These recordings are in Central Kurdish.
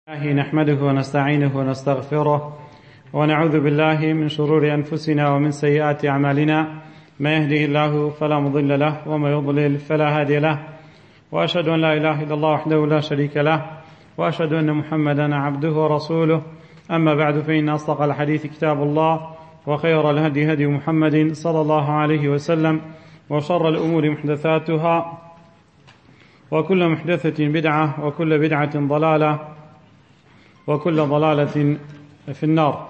الله نحمده ونستعينه ونستغفره ونعوذ بالله من شرور أنفسنا ومن سيئات أعمالنا ما يهده الله فلا مضل له وما يضلل فلا هادي له وأشهد أن لا إله إلا الله وحده لا شريك له وأشهد أن محمدا عبده ورسوله أما بعد فإن أصدق الحديث كتاب الله وخير الهدي هدي محمد صلى الله عليه وسلم وشر الأمور محدثاتها وكل محدثة بدعة وكل بدعة ضلالة وكل ضلالة في النار.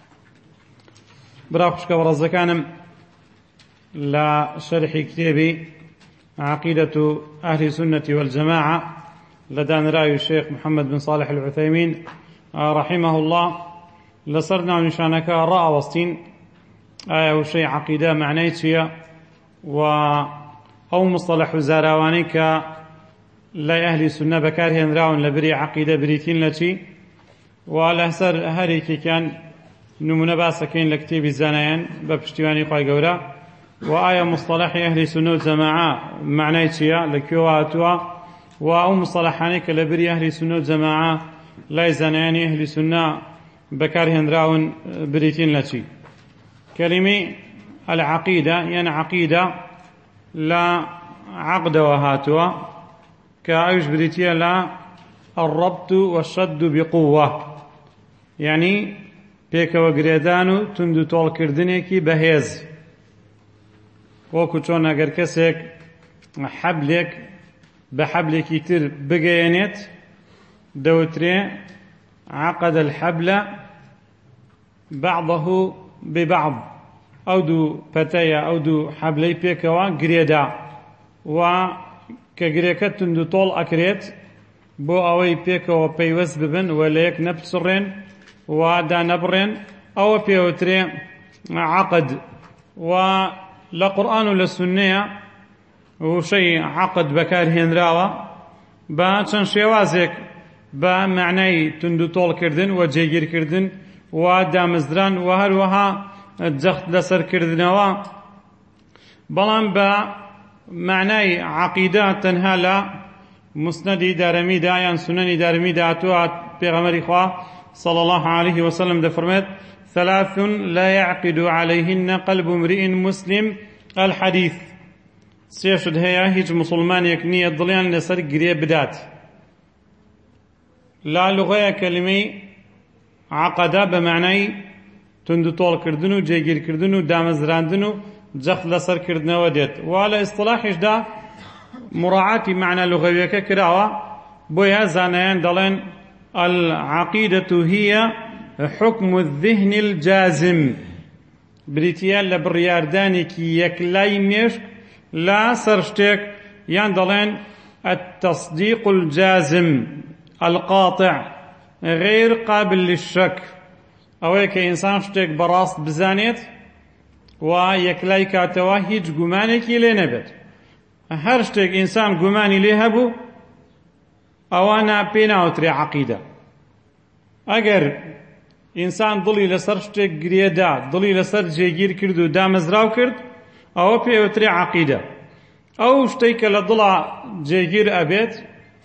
براخشك ورزكانم لا شرح كتابي عقيدة أهل السنة والجماعة لدان رأي الشيخ محمد بن صالح العثيمين رحمه الله لصرنا ونشانك رأى وسطين آية وشيء عقيدة معنيتها أو مصطلح زاراوانيك لا أهل السنة بكارهن راون لبري عقيدة بريتين لتي والأهسر هاريكي كان نمونه باسكين لكتيب الزانيان بابشتواني قاي قورا وآية مصطلح أهل السنة والجماعة معنيتها لكيواتوا وأو مصطلحانيك لبري أهل السنة والجماعة لا زانيان أهل السنة بكارهن راون بريتين لتي كلمة العقيدة يعني عقيدة لا عقد وهاتوا كأيش بريتيا لا الربط والشد بقوة يعني بيك وقريدانو تندو طول كردنيكي بهيز وكو چون اگر كسيك حبلك بحبلك يتر بقيانيت دوتري عقد الحبل بعضه ببعض او دو بتايا او دو حبلي بيكوا قريدا و كقريكت تندو طول اكريت بو اوي بيكوا بيوز ببن وليك نبصرين ودا نبرين او بيوتري عقد ولقرآن للسنية وشي عقد بكار هنراوة باشن شوازك بمعنى تندو طول كردن وجيجير كردن ودا مزدران وهروها الجخت لسر كردنوا بلان بمعنى عقيدة تنها لا مسندي دارمي دا يعني سنني دارمي دا توات بيغمري خواه صلى الله عليه وسلم ده فرمت ثلاث لا يعقد عليهن قلب امرئ مسلم الحديث سيشد هيا هيج مسلمان يكنية ضليان لسر قريب بدات لا لغة كلمة عقدا بمعنى تندو طول كردنو جيجير كردنو دامزراندنو جخت لسر كردنو وديت وعلى اصطلاحش دا مراعاة معنى لغوية كراوة بويا زانيان دلين العقيدة هي حكم الذهن الجازم بريتيال لبريارداني كي يكلاي مشك لا سرشتك يندلين التصديق الجازم القاطع غير قابل للشك اويك انسان شتك براست بزانيت ويكلاي كاتوا هيج قمانك لنبت هر شتك انسان قماني لهبو اوانا بيناوتري عقيدة اگر انسان ضلي لسر شتك قريدا ضلي لسر جيگير كردو دامزراو كرد او بيوتري عقيدة او شتيك لضلع جيگير ابيت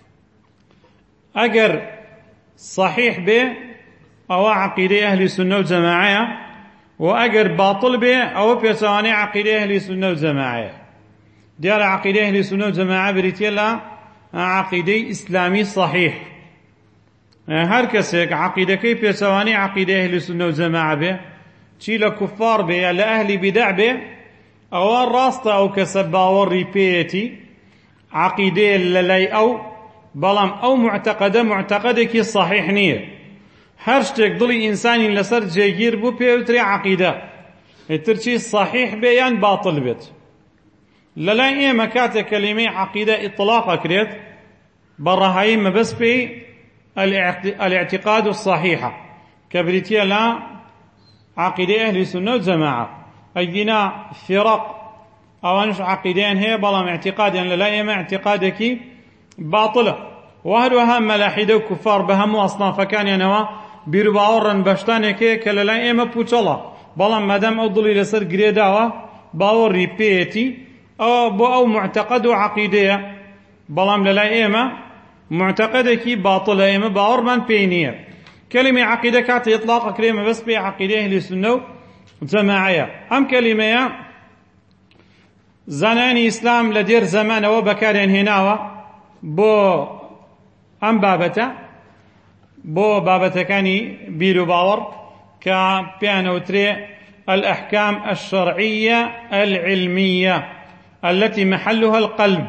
اگر صحيح به او عقيدة اهل السنة والجماعة واگر باطل به او بيسواني عقيدة اهل السنة والجماعة ديار عقيدة اهل السنة والجماعة بريتيلا عقيدة إسلامي صحيح هر کسیک عقیده کی پیشوانی عقیده اهل سنة والجماعة به چی لکفار به یا لأهل بدع به او راست او کسباور ریپیتی عقیده للی او بلام او معتقده کی صحیح نیه هر شتک دلی انسانی لسر جیگیر بو پیوتری عقیده ترچی صحیح به یان باطل بیت للا ايما كات كلمة عقيدة اطلاقا كريت برهاي ما بس في الاعتقاد الصحيحة كبريتيا لا عقيدة أهل السنة والجماعة أيدينا فرق أو أنش عقيدين هي بلا اعتقاد يعني لا ايما اعتقادك باطلة وهروها ملاحدة وكفار بهم أصلا فكان ينوى برباورا بشتانك كلا ايما بوشلا بلا مادام أضلي لسر قريداوة باور ريبيتي او بو او معتقد وعقيدة بلام للا ايما معتقدێکی باطلە ئێمە باوەڕمان پێی نییە. کەلیمەی عەقیدە کاتێ ئیطلاق ئەکرێمە بەس پێی عەقیدەی ئەهلی سوننە و جەماعەیە. ئەم کەلیمەیە زانایانی ئیسلام لە دێر زەمانەوە بەکاریان هێناوە بۆ ئەم بابەتە، بۆ بابەتەکانی بیر و باوەڕ کە پێیان ئەوترێ الأحكام الشرعية العلمية التي محلها القلب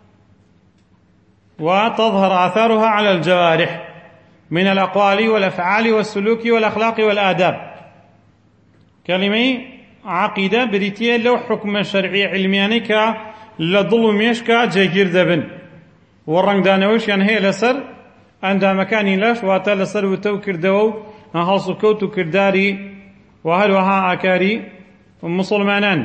وتظهر آثارها على الجوارح من الأقوال والأفعال والسلوك والأخلاق والآداب. كلمة عقيدة بريتية لو حكم شرعي علمياني كا لضل ميشكا جيجير دبن والرنگ دانوش يعني هي لسر عند مكاني لاش واتا لسر وتو كردو هالصو كوتو كرداري وهل وها آكاري مسلمانان.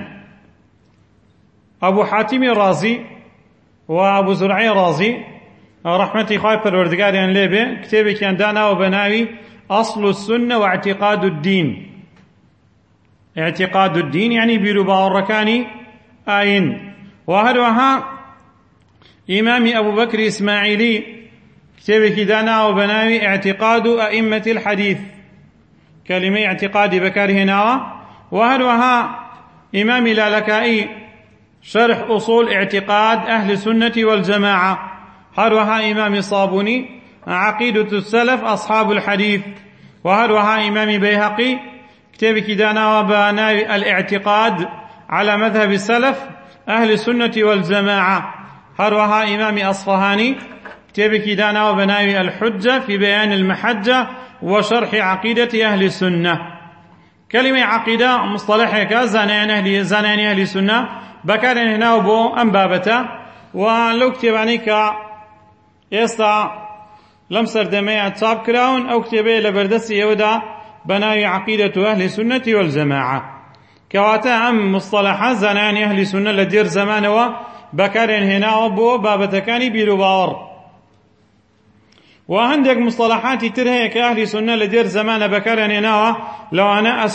أبو حاتم الرازي وأبو زرعي الرازي رحمتي خواهي پروردگاريان ليبه كتابي كان دانا وبناوي أصل السنة واعتقاد الدين. اعتقاد الدين يعني بيرو باوركاني آين. وهل وها إمام أبو بكر إسماعيلي كتابي كدانا وبناوي اعتقاد أئمة الحديث. كلمة اعتقاد بكار هنا. وهل وها إمام لالكائي شرح أصول اعتقاد أهل السنة والجماعة. هل وها إمام صابوني عقيدة السلف أصحاب الحديث. وهل وها إمام بيهقي كتاب كدانا وبناوي الاعتقاد على مذهب السلف أهل السنة والجماعة. هل وها إمام أصفهاني كتاب كدانا وبناوي الحجة في بيان المحجة وشرح عقيدة أهل السنة. كلمة عقيدة مصطلحك زانان أهل السنة بكار هنا وبو أنبابته. ولو كتبانيك إستا لم سردمي أتصاب كراون أو كتبه لبردسي يودا بناوي عقيدة أهل السنة والجماعة. كواتا أم مصطلحة زانان أهل السنة لدير زمان بكار هنا وبو بابتكاني بيرو باور. وعندك مصطلحات ترهي كأهل سنة لدير زمان بكار هنا لو أنا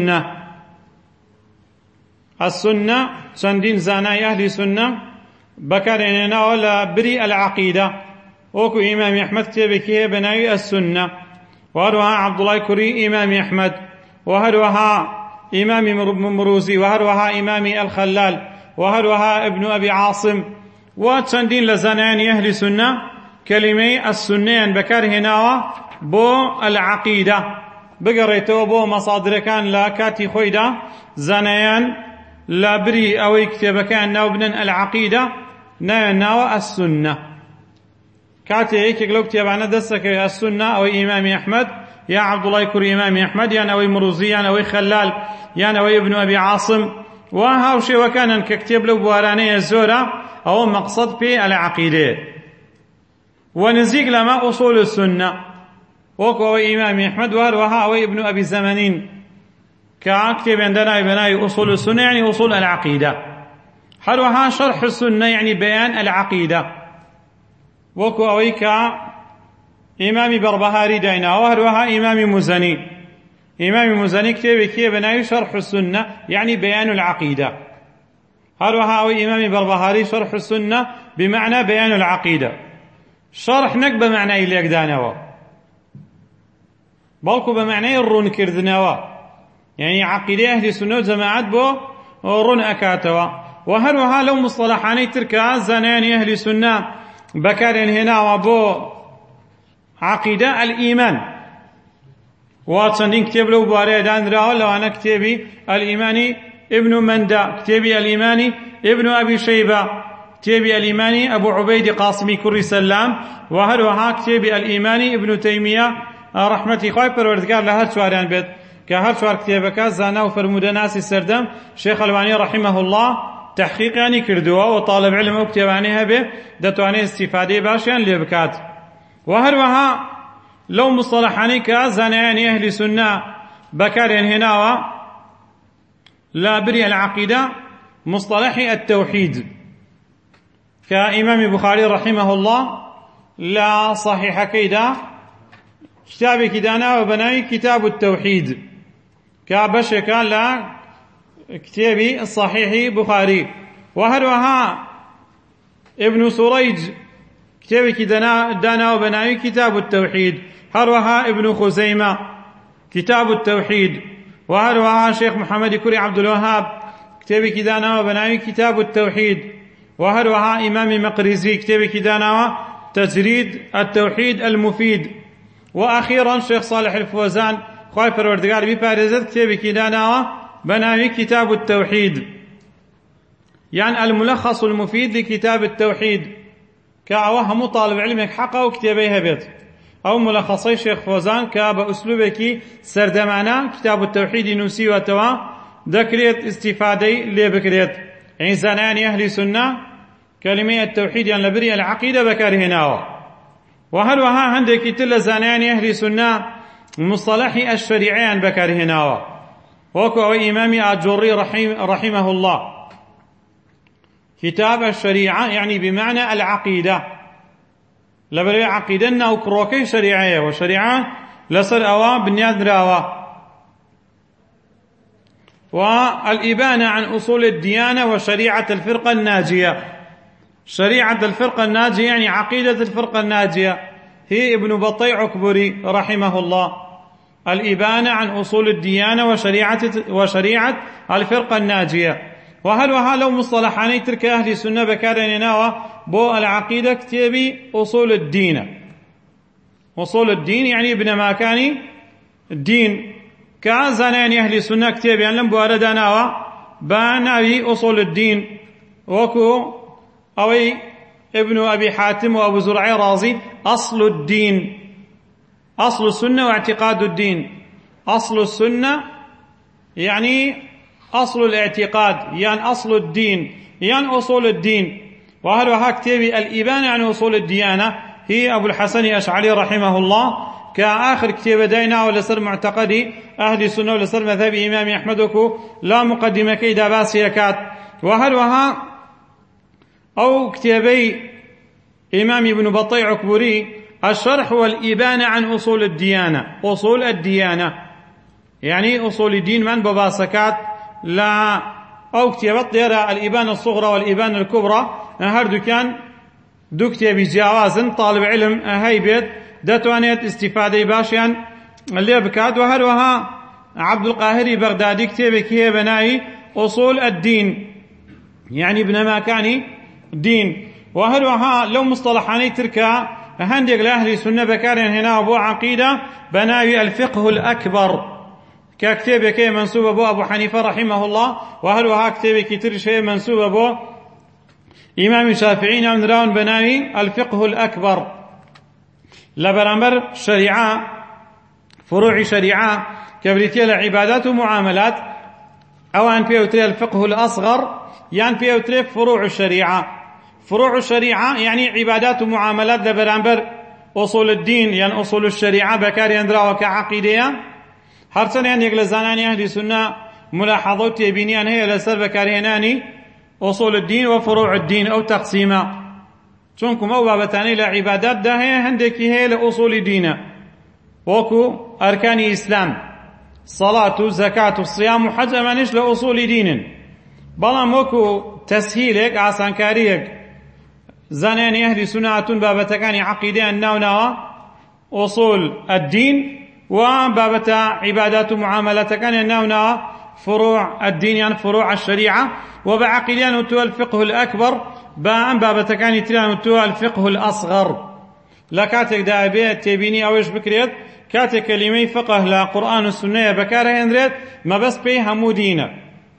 السنة سندين زاناي أهل سنة بكار هنا ولا بري العقيدة وكو إمام أحمد كتابكيه بناوي السنة. وهروها عبد الله كري إمام أحمد وهروها إمام مروزي وهروها إمام الخلال وهروها ابن أبي عاصم وسندين لزاناني أهل سنة كلمة السنة بكار هنا بو العقيدة بقريتو بو مصادر كان لا كاتي خويدا زانيان لا بري أو يكتب كان نوبنا العقيدة ناوى السنة كاتي هيك لو كتب عنا دسك السنة أو إمام أحمد يا عبد الله يكر إمام أحمد يعني أو مرزي يعني أو خلال يعني أو ابن أبي عاصم وهاوشي وكان ككتب له بوارانية الزورة أو مقصد في العقيدة. ونزيق لما أصول السنة وكو إمام أحمد وها ابن أبي زمانين كأكتب عندنا بناء أصول السنة يعني أصول العقيدة. حروها شرح السنة يعني بيان العقيدة وكو أويك إمام بربهاري دينا وهروها إمام مزني. إمام مزني كتب كي بناء شرح السنة يعني بيان العقيدة. هروها أوي إمام بربهاري شرح السنة بمعنى بيان العقيدة. شرح نك بمعنى اللي يقدانوا بلكو بمعنى الرون كردنوا يعني عقيدة أهل السنة والجماعات بو رون أكاتوا. وهروها لو مصطلحاني تركا زاناني أهل السنة بكارين هنا وبو عقيدة الإيمان واتسندين كتب له بواري دان راو لو أنا كتبي الإيماني ابن مندى كتبي الإيماني ابن أبي شيبة كتبي الإيماني أبو عبيد قاسمي كري سلام وهروها كتبي الإيماني ابن تيمية رحمتي خواهي پروردگار لهر سواريان بيت كهر سوار كتابك زانا وفرمود ناس السردم شيخ الواني رحمه الله تحقيق يعني كردوا وطالب علم وكتابانيها به دتواني استفاده باشيان لبكات. وهروها لو مصطلحاني كزاناني أهل سنة بكارين هنا لا بري العقيدة مصطلح التوحيد كإمام بخاري رحمه الله لا صحيح كيدا كتاب كدانا وبناي كتاب التوحيد كابشك لا كتابي الصحيح بخاري. وهروها ابن سريج كتابك دانا وبناوي كتاب التوحيد. هروها ابن خزيمة كتاب التوحيد، وهروها شيخ محمد كري عبد الوهاب كتابك دانا وبناوي كتاب التوحيد، وهروها إمام مقريزي كتابك دانا تجريد التوحيد المفيد، وأخيرا شيخ صالح الفوزان خواهي پروردگار بپارزد كتابك دانا بناوي كتاب التوحيد، يعني الملخص المفيد لكتاب التوحيد، كأوها مطالب علمك حقا وكتابيها بيت أو ملخصي شيخ فوزان كبأسلوبك سردمانا كتاب التوحيد نوسي وتوا ذكريت استفادي لبكريت إنسان أهل سنة كلمة التوحيد يعني لبري العقيدة بكارهناوا، وهروها عندك تل زانان أهل سنة مصطلح الشريعين بكارهناوا، وكو إمام الجري رحمه الله كتاب الشريعة يعني بمعنى العقيدة لبري عقيدنا وكروكي شريعية، وشريعة لسر أوا بنياد راوا، والإبانة عن أصول الديانة وشريعة الفرقة الناجية. شريعة الفرقة الناجية يعني عقيدة الفرقة الناجية هي ابن بطيع عكبري رحمه الله، الإبانة عن أصول الديانة وشريعة الفرقة الناجية. وهل لو مصطلحاني ترك أهل السنة بكارن ناوى بو العقيدة كتابي أصول الدين. أصول الدين يعني ابن ماكاني الدين كازانين أهل السنة كتابي يعني لم بوارد ناوى باناوي أصول الدين، وكو أوي ابن أبي حاتم وأبو زرعي رازي أصل الدين، أصل السنة واعتقاد الدين. أصل السنة يعني أصل الاعتقاد، يعني أصل الدين يعني أصول الدين. وهذا كتابي الإبانة عن أصول الديانة هي أبو الحسن الأشعري رحمه الله كآخر كتاب دينا ولسر معتقدي أهل السنة ولسر مذهب إمام أحمد لا مقدمة كيدا باسيكات. وهذا أو كتابي إمام ابن بطيع عكبري الشرح والإبانة عن أصول الديانة. أصول الديانة يعني أصول الدين من بباسكات لا أو كتابت ديرا الإبانة الصغرى والإبانة الكبرى هردو كان دو كتابي جوازن طالب علم هيبت داتوانيت استفادة باشيان اللي بكاد. وهروها عبد القاهري بغدادي كتابي كيه بناي أصول الدين يعني ابن ماكاني دين. وهروها لو مصطلحاني تركا هندق لأهل السنة بكارين هنا أبو عقيدة بناي الفقه الأكبر ككتابه كي منسوب أبو حنيفة رحمه الله، وهروها كتابه كتير شيء منسوب أبو إمام الشافعي من راون بناوي الفقه الأكبر. لبرامبر شريعة فروع شريعة كبريتيا العبادات ومعاملات أو أن فيه الفقه الأصغر يعني فيه فروع الشريعة. فروع الشريعة يعني عبادات ومعاملات لبرامبر أصول الدين يعني أصول الشريعة بكار يندرا وكعقيدة هرسن يعني يقل زاناني أهل السنة ملاحظات يبينيان هي لسر بكارهناني أصول الدين وفروع الدين أو تقسيمة چونكم أو بابتاني لعبادات ده هي هندك هي لأصول دين وكو أركان إسلام صلاة زكاة الصيام وحج أمانش لأصول دين بلام وكو تسهيلك عسانكاريك زاناني أهل سنة بابتكاني عقيدة الناوناوة أصول الدين وبابتا عبادات ومعاملات كان الناوناوة فروع الدين يعني فروع الشريعة. وبعقيدان وتوى الفقه الأكبر بابتا كان يتلان وتوى الفقه الأصغر. لا كاتك دابيت تبيني أوش بكريت كاتك كلمة فقه لا قرآن والسنة بكاره هندريت ما بس بيه همو دينا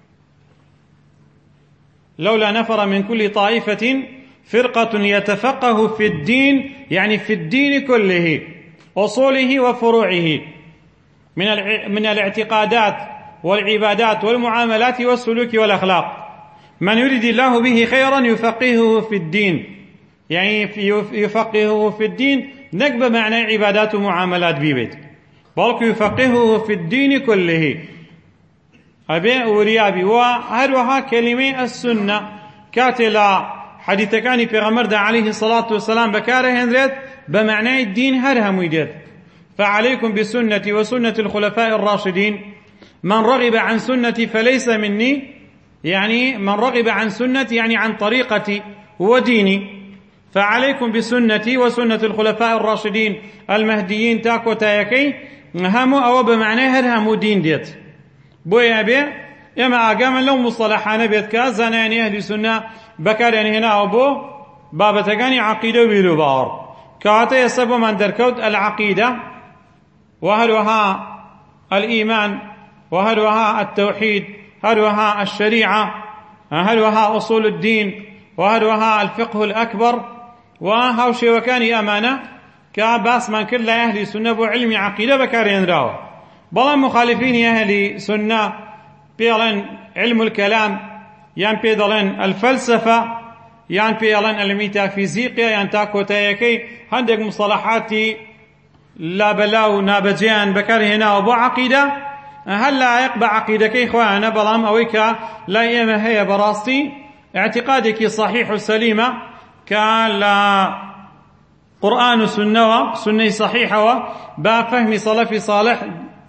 لولا نفر من كل طائفة فرقة يتفقه في الدين يعني في الدين كله أصوله وفروعه من الاعتقادات والعبادات والمعاملات والسلوك والأخلاق. من يريد الله به خيرا يفقهه في الدين يعني يفقهه في الدين نقب معنى عبادات ومعاملات بيبت بلك يفقهه في الدين كله أبي وريابي. وهروها كلمة السنة كاتلا حديث كان في غمرد عليه الصلاة والسلام بكاره هندريت بمعنى الدين هرهم ويدت. فعليكم بسنتي وسنة الخلفاء الراشدين من رغب عن سنتي فليس مني يعني من رغب عن سنتي يعني عن طريقتي وديني. فعليكم بسنتي وسنة الخلفاء الراشدين المهديين تاكو تايكي همو أو بمعنى هر همو دين ديت بويا بي إما أقام لو مصطلحانا بيت كازانا يعني أهل سنة بكار يعني هنا أبو بابتكاني عقيدة ويلو باور كاتا يسبب من دركوت العقيدة وهلوها الإيمان وهلوها التوحيد هلوها الشريعة هلوها أصول الدين وهلوها الفقه الأكبر وهوشي وكاني أمانة كباس من كل أهل سنة وعلم عقيدة بكارين راو بلا مخالفين أهل سنة بيلن علم الكلام يعني بيدلن الفلسفة يعني بيلن الميتافيزيقيا يعني تاكو تايكي عندك مصطلحاتي لا بلاو نابجيان بكار هنا وبو عقيدة هل لا يقبع عقيدة كي إخوانا بلام أويكا لا إيما هي براستي اعتقادك صحيح سليمة كلا قرآن سنة سنة صحيحة بفهم صلف صالح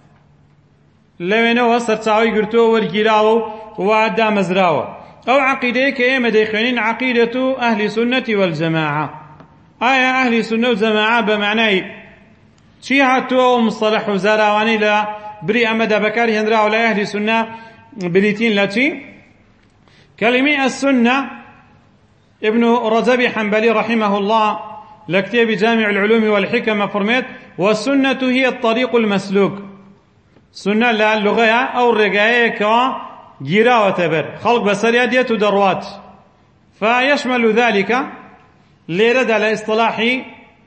لوينو سرتاوي قرتو ورقلاو وعدا مزراو أو عقيدة كيما ديخنين عقيدة أهل سنة والجماعة آية أهل سنة والجماعة بمعنى شيعة مصطلح زراواني لا بري أمد بكار هندراو لا أهل سنة بريتين لاتي كلمة السنة ابن رجب حنبلي رحمه الله لكتاب جامع العلوم والحكم فرميت والسنة هي الطريق المسلوك سنة لا اللغة أو الرقاية كوا جيرا وتبر خلق بسرية ديت دروات فيشمل ذلك ليرد على اصطلاح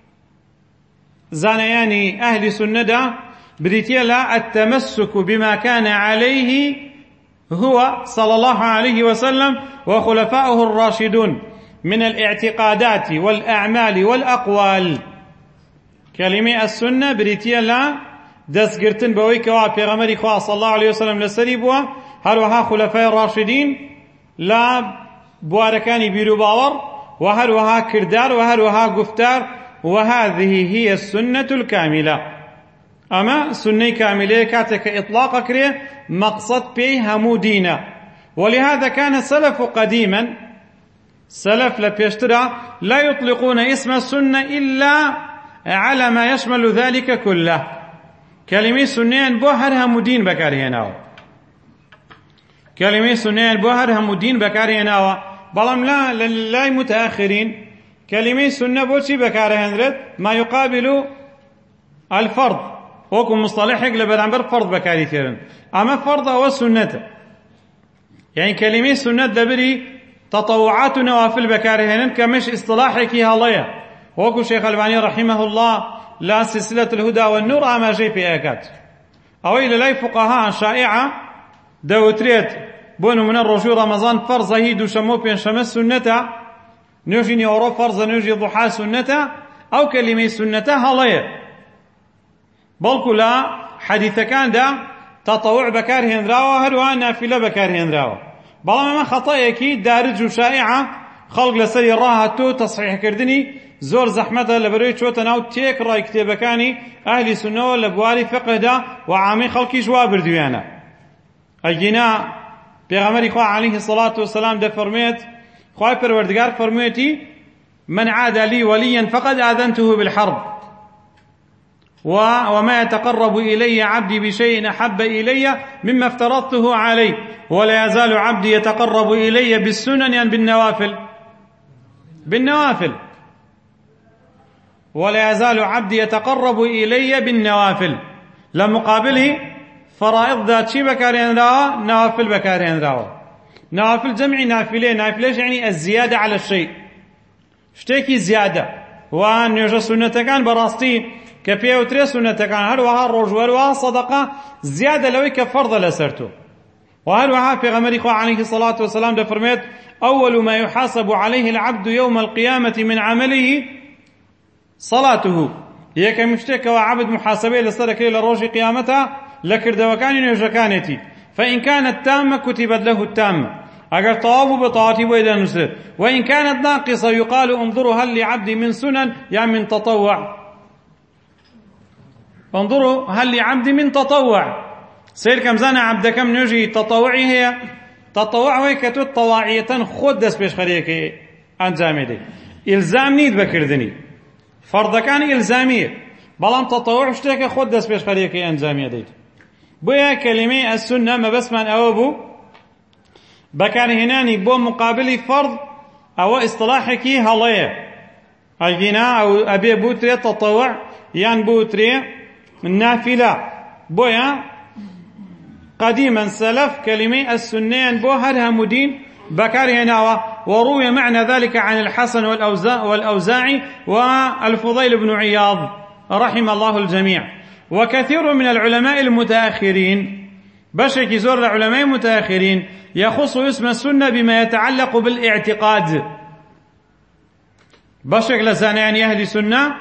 زانياني أهل سنة بريتيلا التمسك بما كان عليه هو صلى الله عليه وسلم وخلفاؤه الراشدون من الاعتقادات والأعمال والأقوال كلمة السنة بريتيلا دسقرتن بويكوا بيغمري خواه صلى الله عليه وسلم لسريبوا هروها خلفاء الراشدين لا بواركاني بيرو باور وهروها كردار وهروها قفتار وهذه هي السنة الكاملة أما سنة كاملة كاتك إطلاق كريه مقصد بيه همو دينا ولهذا كان السلف قديما سلف لبيشترى لا يطلقون اسم السنة إلا على ما يشمل ذلك كله كلمة سنة بوهر همو دين بكارهناو كلمة سنة بوهر همو دين بكارهناو بلام لا متأخرين كلمة سنة بوشي بكارهنرد ما يقابل الفرض وكم مصطلحك لبرانبر فرض بكاري ثيرن أما فرض أو سنة يعني كلمة سنة دبري تطوعات نوافل بكارهنن كمش اصطلاحك هالية وكو شيخ الباني رحمه الله لا سلسلة الهدى والنور أما جي في آكات أو إلى لا فقهاء شائعة دوتريت بونو من الرجو رمضان فرض هيدو شمو بين شمس سنة نوجي نيورو فرض نوجي ضحى سنة أو كلمة سنة هالية بلكو لا حديث كان دا تطوع بكار هنراوة هروها نافلة بكار هنراوة بلا ما خطأيكي دارج وشائعة خلق لسري راهتو تصحيح كردني زور زحمة لبروي چوتناو تيك راي كتابكاني أهل سنة لبواري فقه دا وعامي خلقي جواب بردويانا أجينا بيغمري خواه عليه الصلاة والسلام دا فرميت خواه پروردگار فرميتي من عاد لي وليا فقد آذنته بالحرب وما يتقرب إلي عبدي بشيء أحب إلي مما افترضته عليه ولا يزال عبدي يتقرب إلي بالسنن يعني بالنوافل ولا يزال عبدي يتقرب إلي بالنوافل لمقابله فرائض ذات شي بكارين راوا نوافل بكارين راوا نوافل جمع نافلة نافلة يعني الزيادة على الشيء شتيكي زيادة وأن يوجد سنة كان براستي كفيه وتري سنة كان هل وها الرجوع وها صدقة زيادة لوي كفرض لسرته وهل وها في غمر عليه الصلاة والسلام ده فرميت أول ما يحاسب عليه العبد يوم القيامة من عمله صلاته هي كمشتك وعبد محاسبه لصدق إلى الروج قيامتها لكردوكان يوجكانتي فإن كانت تامة كتبت له التامة أجر طواب بطاعته وإلى نسر وإن كانت ناقصة يقال انظروا هل لعبد من سنن يعني من تطوع انظروا هل لعبد من تطوع سير كم زانا عبد كم نجي تطوعي هي تطوع ويكتو طواعية خود دس بيش خليك أنجامي دي ئیلزام نیت بەکردنی، فەڕدەکان ئیلزامیە، بەڵام تەتەووع شتێکە خۆت دەست پێشخەریەکەی ئەنجامیە دەیت. بۆیە کەلیمەی ئەسونە مەبەستمان ئەوە بوو بەکارهێنانی بۆ مقابلی فەرض ئەوە ئیسطلاحێکی هەڵەیە، ئەگینا ئەو ئەبێ بوترێ تەتەووع یان بوترێ نافلە. بۆیە قديما سلف كلمة السنين بو هر همودين بكارهنا وروي معنى ذلك عن الحسن والأوزاعي والفضيل بن عياض رحم الله الجميع. وكثير من العلماء المتأخرين بشك زور العلماء المتأخرين يخص اسم السنة بما يتعلق بالاعتقاد، بشك لسانيان أهل السنة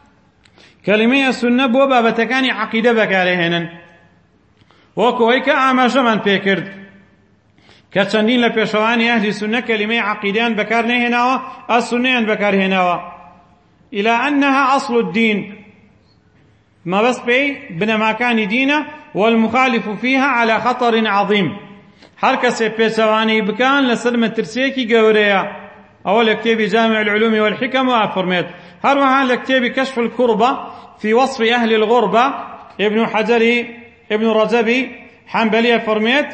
كلمة السنة بو بابتكاني عقيدة بكارهنا وەکوەی کە ئاماژەمان پێکرد کە چەندین لە پێشەوانی ئەهلی سونە کەلیمەی عەقیدەیان بەکار نەهێناوە، ئەسونەیان بەکارهێناوە. إلى أنها أصل الدين، مەبەست پێی بنەماکانی دینە، والمخالف فيها على خطر عظيم. هەر کەسێ پێچەوانەی بکان لەسەر مەترسیەکی گەورەیە. ئەوە لە کتێبی جامع العلوم والحكم وأفرمێت. هەروەها لە کتێبی كشف الكربة في وصف أهل الغربة ابن رجب حنبلي فرميت: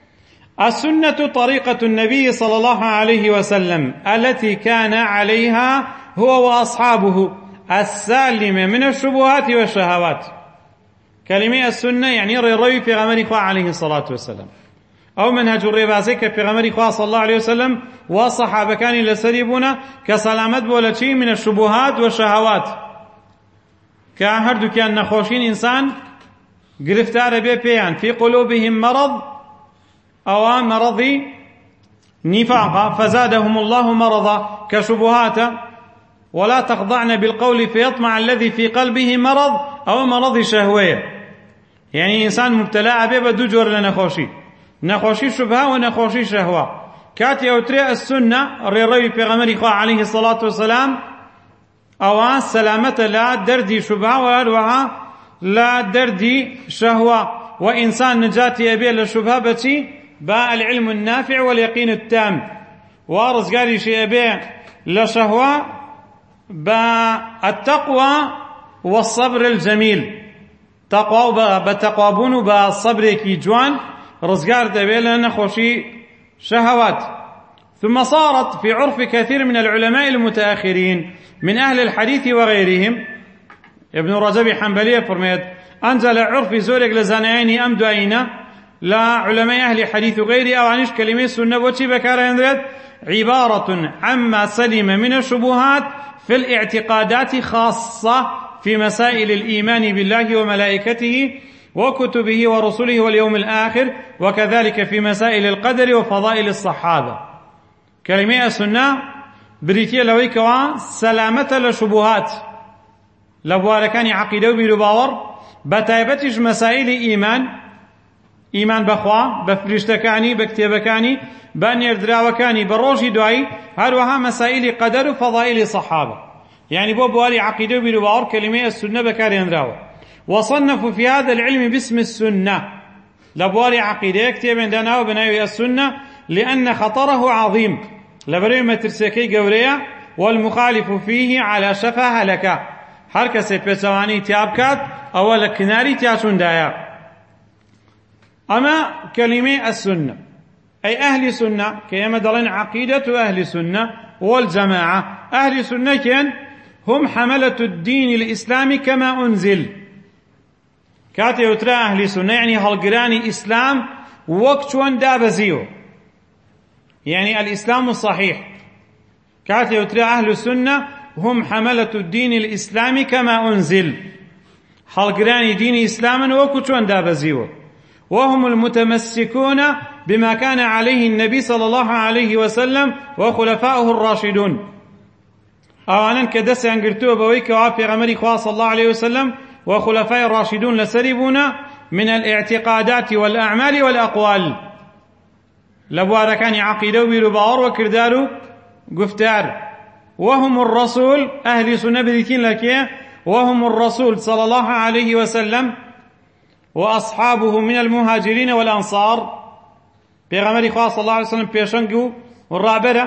السنة طريقة النبي صلى الله عليه وسلم التي كان عليها هو وأصحابه السالمة من الشبهات والشهوات. كلمة السنة يعني ريروي في غمر عليه الصلاة والسلام، أو منهج الربازيك في غمر صلى الله عليه وسلم وصحابة كان لسريبنا كسلامت بولتشي من الشبهات والشهوات، كهردو كان نخوشين إنسان گرفتار بێ پێیان في قلوبهم مرض أو مرض نفاق فزادهم الله مرضا كشبهات ولا تخضعن بالقول فيطمع الذي في قلبه مرض أو مرض شهوية. يعني إنسان مبتلى بێ بە دوو جۆر لە نەخۆشی شبهة ونەخۆشی شهوة. كاتي أوتري السنة ريروي بيغمري خوا عليه الصلاة والسلام أو سلامة لا دردي شبهة وهروها لا دردي شهوة. وإنسان نجاتي أبي للشبهة بتي با العلم النافع واليقين التام، ورزقاري شيء أبي لشهوة با التقوى والصبر الجميل، تقوى بتقوابون بالصبر كي جوان رزقار أبي لنخوشي شهوات. ثم صارت في عرف كثير من العلماء المتأخرين من أهل الحديث وغيرهم، ابن رجب حنبلية فرميت أنزل عرف زورك لزانيين أم دعينا لا علماء أهل حديث غيري أو عنيش كلمة سنة وشي بكار يندرد عبارة عما سلم من الشبهات في الاعتقادات خاصة في مسائل الإيمان بالله وملائكته وكتبه ورسله واليوم الآخر، وكذلك في مسائل القدر وفضائل الصحابة. كلمة السنة بريتية لويكوا سلامة لشبهات لبواركاني عقيدة وبيرو باور بتايبتش مسائل إيمان بخوا بفرشتكاني بكتابكاني بانير دراوكاني بروشي دعي هروها مسائل قدر وفضائل صحابة. يعني بواري عقيدة وبيرو باور كلمة السنة بكاري اندراو. وصنفوا في هذا العلم باسم السنة لبواري عقيدة كتاب عندنا وبناوي السنة لأن خطره عظيم لبريو مترسكي قوريا والمخالف فيه على شفا هلكا. هر کسی پێچەوانی تیابکات ئەوە لە کناری تیاچوندایە. أما كلمة السنة أي أهل سنة كما دلن عقيدة أهل سنة والجماعة. أهل سنة كان هم حملة الدين الإسلامي كما أنزل. كاتي يترى أهل سنة يعني هالقراني إسلام وقتوان دابزيو، يعني الإسلام الصحيح. كاتي يترى أهل السنة هم حملة الدين الإسلامي كما أنزل، حلقراني دين إسلاما وكتوان دابزيو، وهم المتمسكون بما كان عليه النبي صلى الله عليه وسلم وخلفاؤه الراشدون. أولا كدس أنقرتوا بويك وعافي غمري صلى الله عليه وسلم وخلفاء الراشدون لسربون من الاعتقادات والأعمال والأقوال لبواركاني عقيدة وباور وكردار قفتار. وهم الرسول أهل سنة بذكين لك وهم الرسول صلى الله عليه وسلم وأصحابه من المهاجرين والأنصار بيغمري صلى الله عليه وسلم بيشنقوا والرابرة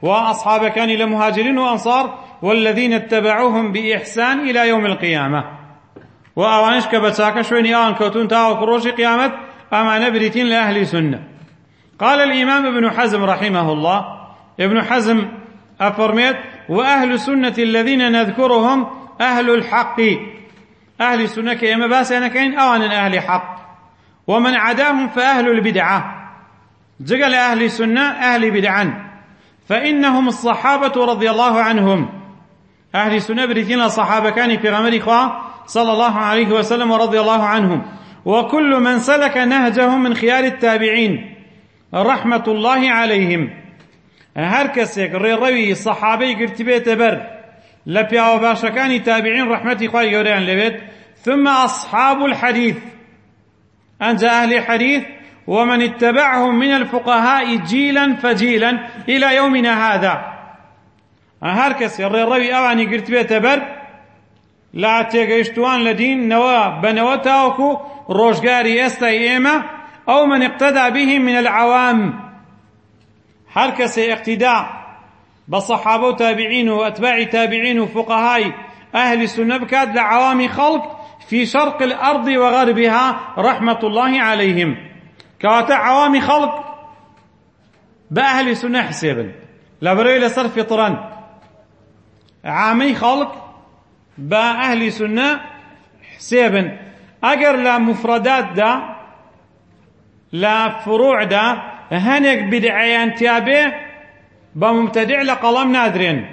وأصحاب كان لمهاجرين وأنصار والذين اتبعوهم بإحسان إلى يوم القيامة وأوانش كبتساك شويني آن كوتون تاو كروش قيامت أما نبرتين لأهل سنة. قال الإمام ابن حزم رحمه الله، ابن حزم أفرميت: وأهل سنة الذين نذكرهم أهل الحق. أهل سنة كيما باسي كاين أوان أهل حق، ومن عداهم فأهل البدعة. جقل أهل سنة أهل بدعا، فإنهم الصحابة رضي الله عنهم. أهل سنة بريتين الصحابة كان في غمر إخوة صلى الله عليه وسلم ورضي الله عنهم، وكل من سلك نهجهم من خيار التابعين رحمة الله عليهم. هر كسيك روي الصحابي قرتبيت بر لبيا وباشكان تابعين رحمة إخوة يوريان لبيت. ثم أصحاب الحديث، أنت أهل حديث ومن اتبعهم من الفقهاء جيلا فجيلا إلى يومنا هذا. هر كسي روي أواني قرتبيت بر لا تيغيشتوان لدين نوا بنوتاوكو روشغاري استايما أو من اقتدى بهم من العوام. هر كسي اقتداء بصحابة تابعين وأتباع تابعين وفقهاء أهل السنة بكاد لعوام خلق في شرق الأرض وغربها رحمة الله عليهم. كواتا عوام خلق بأهل السنة حسابا لبري لصرف طران، عامي خلق بأهل سنة حسابا. أجر لا مفردات دا لا فروع دا هنك بدعيان تابع بمبتدع لقلم نادرين.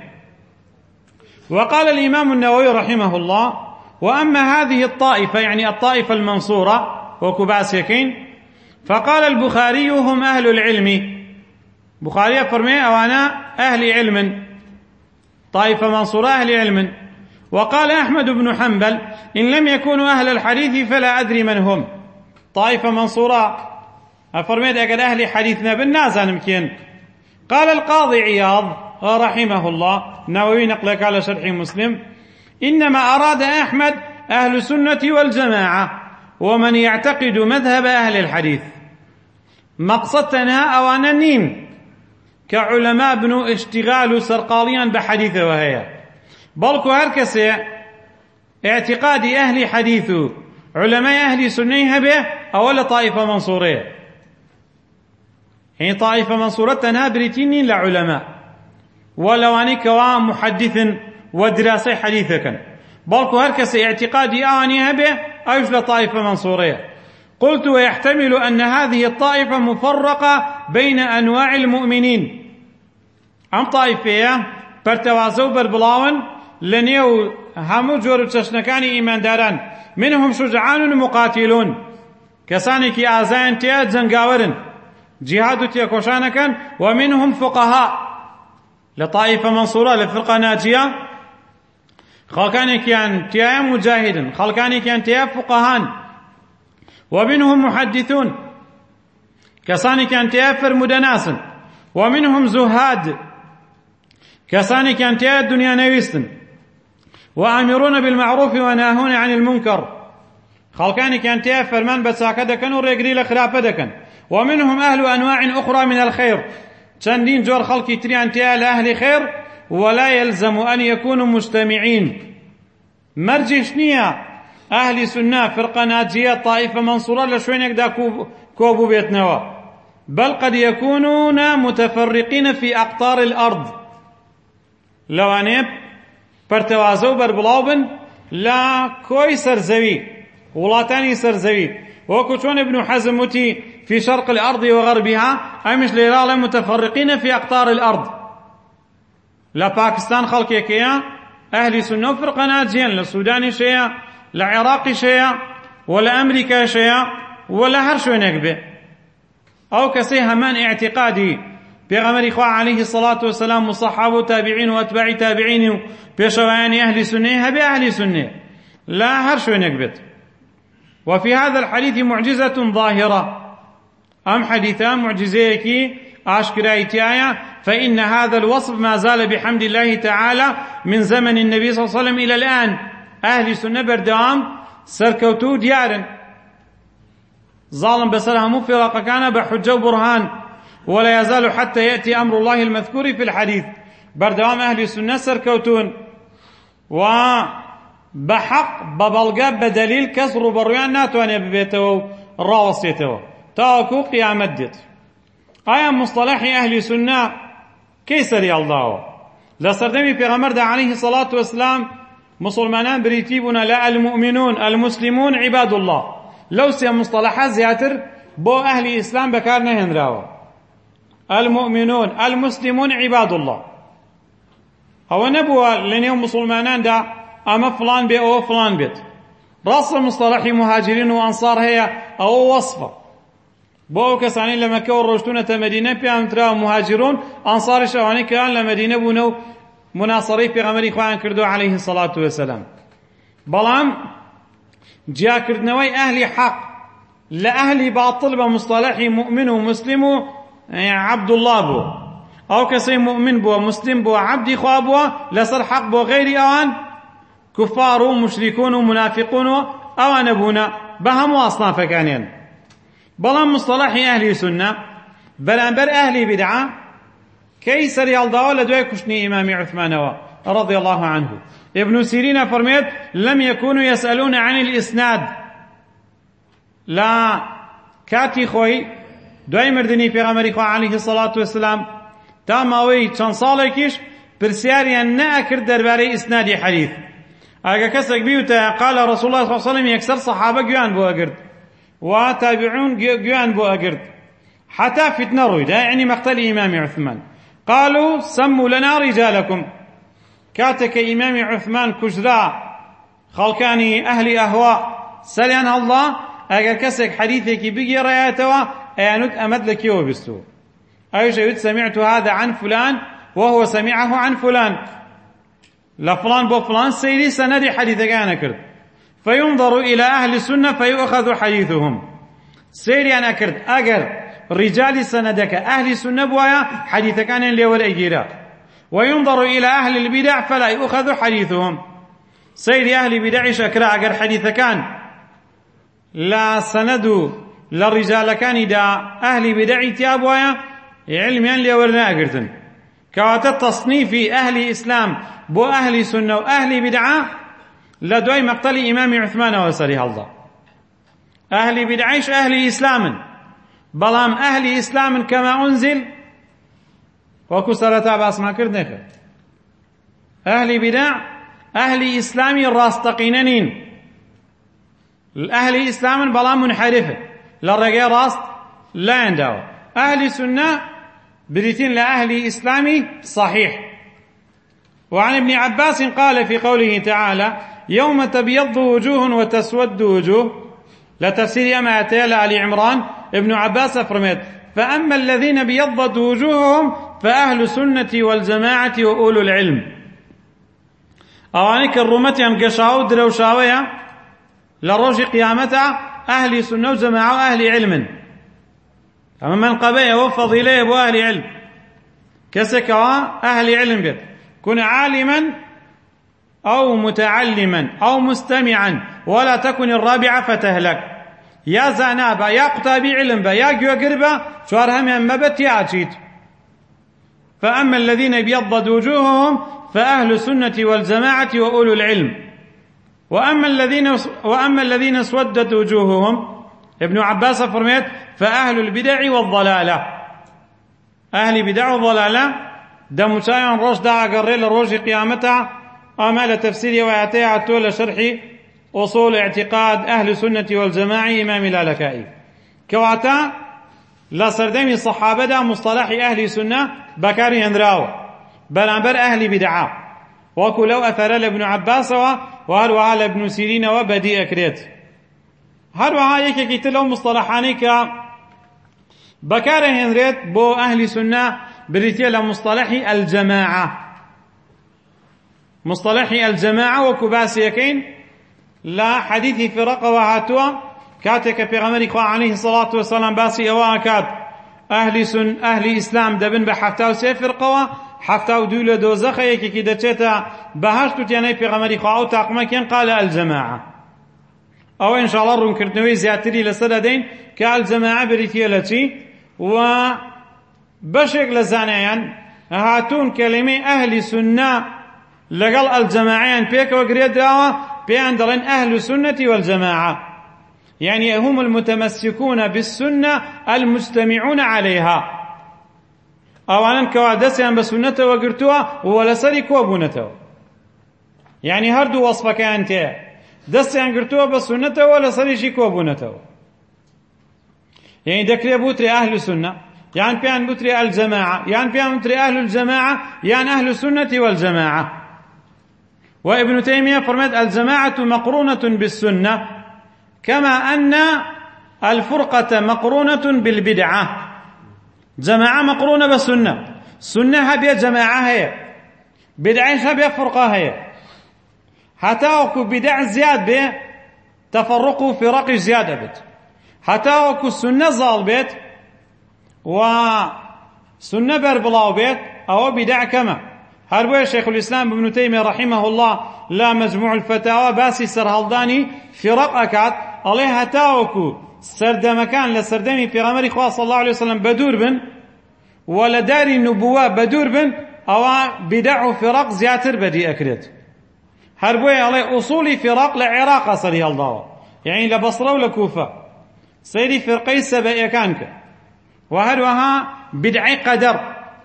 وقال الإمام النووي رحمه الله: وأما هذه الطائفة، يعني الطائفة المنصورة وكباس يكين، فقال البخاري: هم أهل العلم. بخاري فرمي أوانا أهل علم، طائفة منصورة أهل علم. وقال أحمد بن حنبل: إن لم يكونوا أهل الحديث فلا أدري من هم. طائفة منصورة أفرميت أقل أهل حديثنا بالناس يمكن. قال القاضي عياض رحمه الله، نووي نقلك على شرح مسلم: إنما أراد أحمد أهل السنة والجماعة ومن يعتقد مذهب أهل الحديث. مقصدنا أوانا نين كعلماء بنو اشتغال سرقاليا بحديث وهي بلكو هركسي اعتقاد أهل حديث علماء أهل سنة به أولا طائفة منصورية، يعني طائفة منصورة تنابرتين لعلماء ولواني كوام محدث ودراسة حديثك، بلكو هركسي اعتقادي آنيها به أوش لطائفة منصورية. قلت: ويحتمل أن هذه الطائفة مفرقة بين أنواع المؤمنين. أم طائفة برتوازو بربلاون لنيو همو جور تشنكان إيمان داران، منهم شجعان مقاتلون، كسانك آزان تياد زنقاورن جهاد تيكوشانكا، ومنهم فقهاء لطائفة منصورة لفرقة ناجية، خلقانك أن تيا مجاهدا، خلقانك أن تيا فقهان، ومنهم محدثون كسانك أن تيا فرمدناس، ومنهم زهاد كسانك أن تيا الدنيا نويستن، وآمرون بالمعروف وناهون عن المنكر، خلقانك أن تيا فرمان بساكدكن ورقري لخلافدكن، ومنهم أهل أنواع أخرى من الخير، چندين جور خلقي تري أن تيا لأهل خير، ولا يلزم أن يكونوا مجتمعين. مرجش نية أهل سنة فرقة ناجية طائفة منصورة لشوينك دا كوبو بيتنوا، بل قد يكونون متفرقين في أقطار الأرض، لو أنيب برتوازو بربلاوبن لا كوي سرزوي ولاتاني سرزوي، وكتون ابن حزم متي في شرق الأرض وغربها، أي مش ليرال متفرقين في أقطار الأرض. لا باكستان خلق يكيا أهل سنة فرقة ناجيا، للسودان شيء، لعراق شيء، ولا أمريكا شيء، ولا هرشو نكبه أو كسيها من اعتقادي بغمر إخوة عليه الصلاة والسلام وصحابه تابعين وأتباع تابعين بشوان أهل سنة بأهل سنة، لا هرشو نكبت. وفي هذا الحديث معجزة ظاهرة، أم حديثان معجزيكي أشكرايتيايا، فإن هذا الوصف ما زال بحمد الله تعالى من زمن النبي صلى الله عليه وسلم إلى الآن. أهل سنة بردام سركوتو ديارا ظالم بسرها مفرقة كان بحجة وبرهان، ولا يزال حتى يأتي أمر الله المذكور في الحديث. بردوام أهل السنة سركوتون وبحق ببلغة بدليل كسر برويان ناتواني ببيته الراوصيته تاكو قيامت ديت. آية مصطلح أهل السنة كيسر يالله لسردمي پیغمبر عليه الصلاة والسلام مسلمانان بريتيبنا لا المؤمنون المسلمون عباد الله لو سي مصطلحات زياتر بو أهل الإسلام بكارنا هنراوا المؤمنون المسلمون عباد الله أو نبوة لنيوم مسلمانان دا أما فلان بي أو فلان بيت رأس مصطلح مهاجرين وأنصار هي أو وصفة بو كسانين لما كور رجتونة مدينة بيان ترى مهاجرون أنصار شواني كان لمدينة بونو مناصري في غمر إخوان كردو عليه الصلاة والسلام بلام جاء كردنوي أهل حق لأهل باطل بمصطلح مؤمن ومسلم عبد الله بو أو كسي مؤمن بو مسلم بو عبد إخوة بو لسر حق بو غير أوان كفار ومشركون ومنافقون أوان بونا بهم وأصناف كانين بلام مصطلح أهل سنة بلانبر أهل بدعة كيسر يالداو لدوي كشني إمام عثمان رضي الله عنه. ابن سيرين فرميت لم يكونوا يسألون عن الإسناد لا كاتي خوي دوي مردني في غمريكو عليه الصلاة والسلام تاماوي چند صالكيش برسياريا نأكر درباري إسناد حديث اگه كسك بيوتا قال رسول الله صلى الله عليه وسلم يكسر صحابة جوان بو أقرد وتابعون جوان بو أقرد حتى فتنة رويدا يعني مقتل إمام عثمان قالوا سموا لنا رجالكم كاتك إمام عثمان كجرا خلقاني أهل أهواء سليان الله اگر كسك حديثك بيجي رأيته ايانوت أمد لك يوبستو أي شيء سمعت هذا عن فلان وهو سمعه عن فلان لفلان بو فلان سيري سندي حديثك أنا كرد فينظر إلى أهل السنة فيؤخذ حديثهم سيري أنا كرد أجر رجال سندك أهل السنة بوايا حديثك أنا اللي والأجيرا وينظر إلى أهل البدع فلا يؤخذ حديثهم سيري أهل بدع شكرا أجر حديثك كان لا سندوا للرجال كان دا أهل بدع تيابوايا علميا اللي ورنا أجرتن كواتت تصنيف أهل إسلام بو أهل سنة وأهل بدعة لدوي مقتل إمام عثمان وسريه الله أهل بدعيش أهل إسلام بلام أهل إسلام كما أنزل وكسرتا باسما كردنك أهل بدع أهل إسلام الراستقينين الأهل إسلام بلام منحرفة للرقاء راست لا عنده أهل سنة بريتين لأهل إسلامي صحيح. وعن ابن عباس قال في قوله تعالى يوم تبيض وجوه وتسود وجوه لتفسير أما أتي لآل عمران ابن عباس فرميت فأما الذين بيضت وجوههم فأهل السنة والجماعة وأولو العلم أوانيك الرومتهم قشاو دروشاوية لروج قيامتها أهل السنة وجماعة وأهل علم أما من قبيه وفضيليه وأهل علم كسكوا أهل علم بيت كن عالما أو متعلما أو مستمعا ولا تكن الرابعة فتهلك يا زانابا يا قتابي علم با يا قربا شوارهم ينبت يا عجيت. فأما الذين بيضت وجوههم فأهل السنة والجماعة وأولو العلم وأما الذين اسودت وجوههم ابن عباس فرميت فأهل البدع والضلالة أهل بدع وضلالة دمتايا رشد عقريل الروج قيامتها أمال تفسير ويعتيها عطول شرح أصول اعتقاد أهل السنة والجماعة إمام الالكائي كواتا لسردمي صحابة مصطلح أهل السنة بكاري هندراو بلانبر أهل بدعة وكلو أثر لابن عباس وهل ابن سيرين وبديء كريت هل وها يكي كتلو مصطلحاني بكاري هندريت بو أهل السنة بريتيل مصطلح الجماعة مصطلح الجماعة وكباسيكين لا حديث فرق وهاتوا كاتك في غمر عليه الصلاة والسلام باسي أواكاد أهل إسلام دبن بحفتاو سيفر قوا حفتاو دولة دوزخة يكي كده تشيتا بهاشتو تياني في غمر أو تاقمكين قال الجماعة أو إن شاء الله رون كرتنوي زياتري لسردين كالجماعة بريتيالتي و بشك لزانيان هاتون كلمة أهل سنة لقل الجماعين بيك وقريد دعوة بيان دلين أهل السنة والجماعة، يعني هم المتمسكون بالسنة المجتمعون عليها. أولا كوادسيان بسنته وقرتوها ولا سري كوابونته، يعني هردو وصفك أنت دسيان قرتوها بسنته ولا سري شي كوابونته، يعني دكري بوتري أهل السنة يعني بيان بوتري الجماعة، يعني بيان بوتري أهل الجماعة يعني أهل السنة والجماعة. وابن تيمية فرمت الجماعة مقرونة بالسنة كما أن الفرقة مقرونة بالبدعة. جماعة مقرونة بالسنة، سنة هبية جماعة هي، بدعة هبية فرقة هي، حتى وكو بدع زياد به تفرقوا فرق زيادة بيت، حتى وكو السنة زال بيت وسنة بربلاو بيت أو بدع كما هربوية شيخ الإسلام ابن تيمية رحمه الله لا مجموع الفتاوى باسي سرهالداني فرق أكاد عليها تاوكو سردمكان لسردمي في غمر إخوة صلى الله عليه وسلم بدور بن ولا داري النبوة بدور بن أو بدع فرق زياتر بدي أكرد هربوية عليه أصولي فرق لعراق سرهالداوة، يعني لبصرة ولكوفة سيدي فرقي سبأ كانك، وهروها بدعي قدر،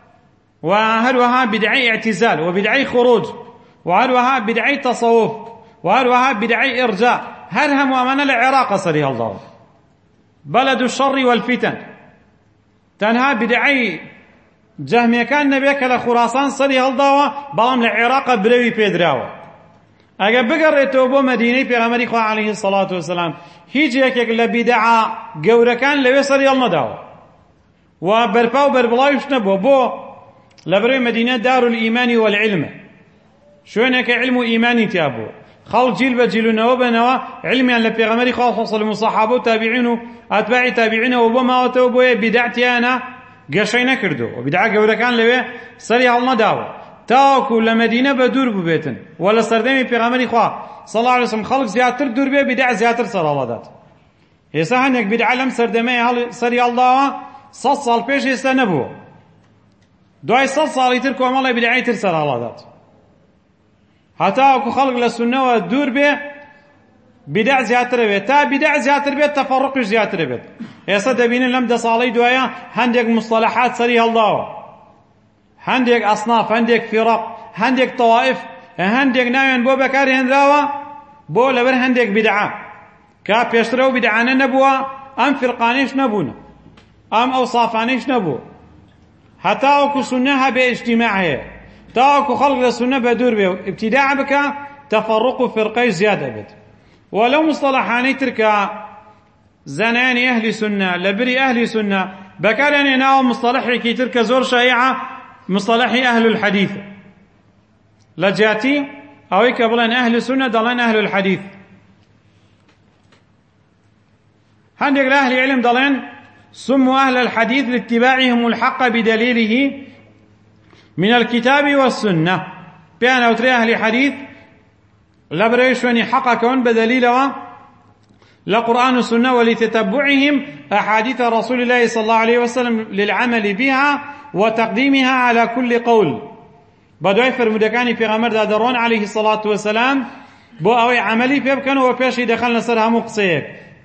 وهروها بدعي اعتزال وبدعي خروج، وهروها بدعي تصوف، وهروها بدعي إرجاء، هرهم ومن العراق صريح الله بلد الشر والفتن، تنها بدعي جهمية كان نبيك لخراسان صريح الله بلام العراق بروي بيدراوة. اگر بگرێتەوە بۆ مدینەی پێغەمبەری خوا عەلەیهی سەڵات وسەلام هیچ یەکێک لە بیدعا گەورەکان لەوێ سەریاڵ نەداوە و بەرپا و بەربڵاویش نەبووە. بۆ لەبەرەوەی مدینە دارولئیمانی والعلمە، شوێنێکە علم و ئیمانی تیا بووە، خەڵک جیل بە جیلونەوە بنەوە علمیان لە پێغەمبەری خوا صلی الله علیه و سەحابە و تابعین و ئەتباعی تابعینەوە بۆ ماوەتەوە بۆیە بیدع تیانە گەشەی نەکردو و بیدعا گەورەکان لەوێ سەریاڵ نەداوە تاوكو لمدينة بدور ببيتن ولا سردمي پیغمبري خوا صلى الله عليه وسلم خلق زياتر دور بي بدع زياتر سرالادات. هسا هنك بدع لم سردمي سري الله 100 سال پیش هسا نبو دوای 100 سال تر كومال بدعي تر سرالادات هتاوكو خلق للسنة ودور بي بدع زياتر بي تا بدع زياتر بي تفرق زياتر بي. هسا دبين لم دصالي دوايا هندك مصطلحات سري الله، هندێک ئەصناف، هەندێک فیڕق، هەندێک تەوائف، هەندێک ناوێن بۆ بەکار هێنراوە بۆ لەبەر هەندێک بیدعە کە پێشترە و بیدعانە نەبووە، ئەم فیرقانەیش نەبوون، ئەم ئەوسافانەیش نەبوو، هەتاوەکو سونە هەبێ ئیجتیماع هەیە، تاوەکو خەڵک لە سونە بەدوور بێ و ئیبتیداع بکە تەفەڕق و فیرقەی زیاد دەبێت. وەلەو مصطلحانەی تر کە زانایانی ئەهلی سونە لە بری ئەهلی سونە بەکارهێنێناوە مصطلحێکی تر کە زۆر شایعە مصطلح أهل الحديث لجاتي أو كبلن أهل السنة دلن أهل الحديث. هندق لأهل العلم دلن سموا أهل الحديث لاتباعهم الحق بدليله من الكتاب والسنة، بيان أو تري أهل الحديث لبريشوني حقكم بدليله لقرآن والسنة ولتتبعهم أحاديث رسول الله صلى الله عليه وسلم للعمل بها وتقديمها على كل قول. بدوي فرمودكاني في غمر دادرون عليه الصلاة والسلام بو اوي عملي بيبكن وبيشي دخلنا سرها مقصيك.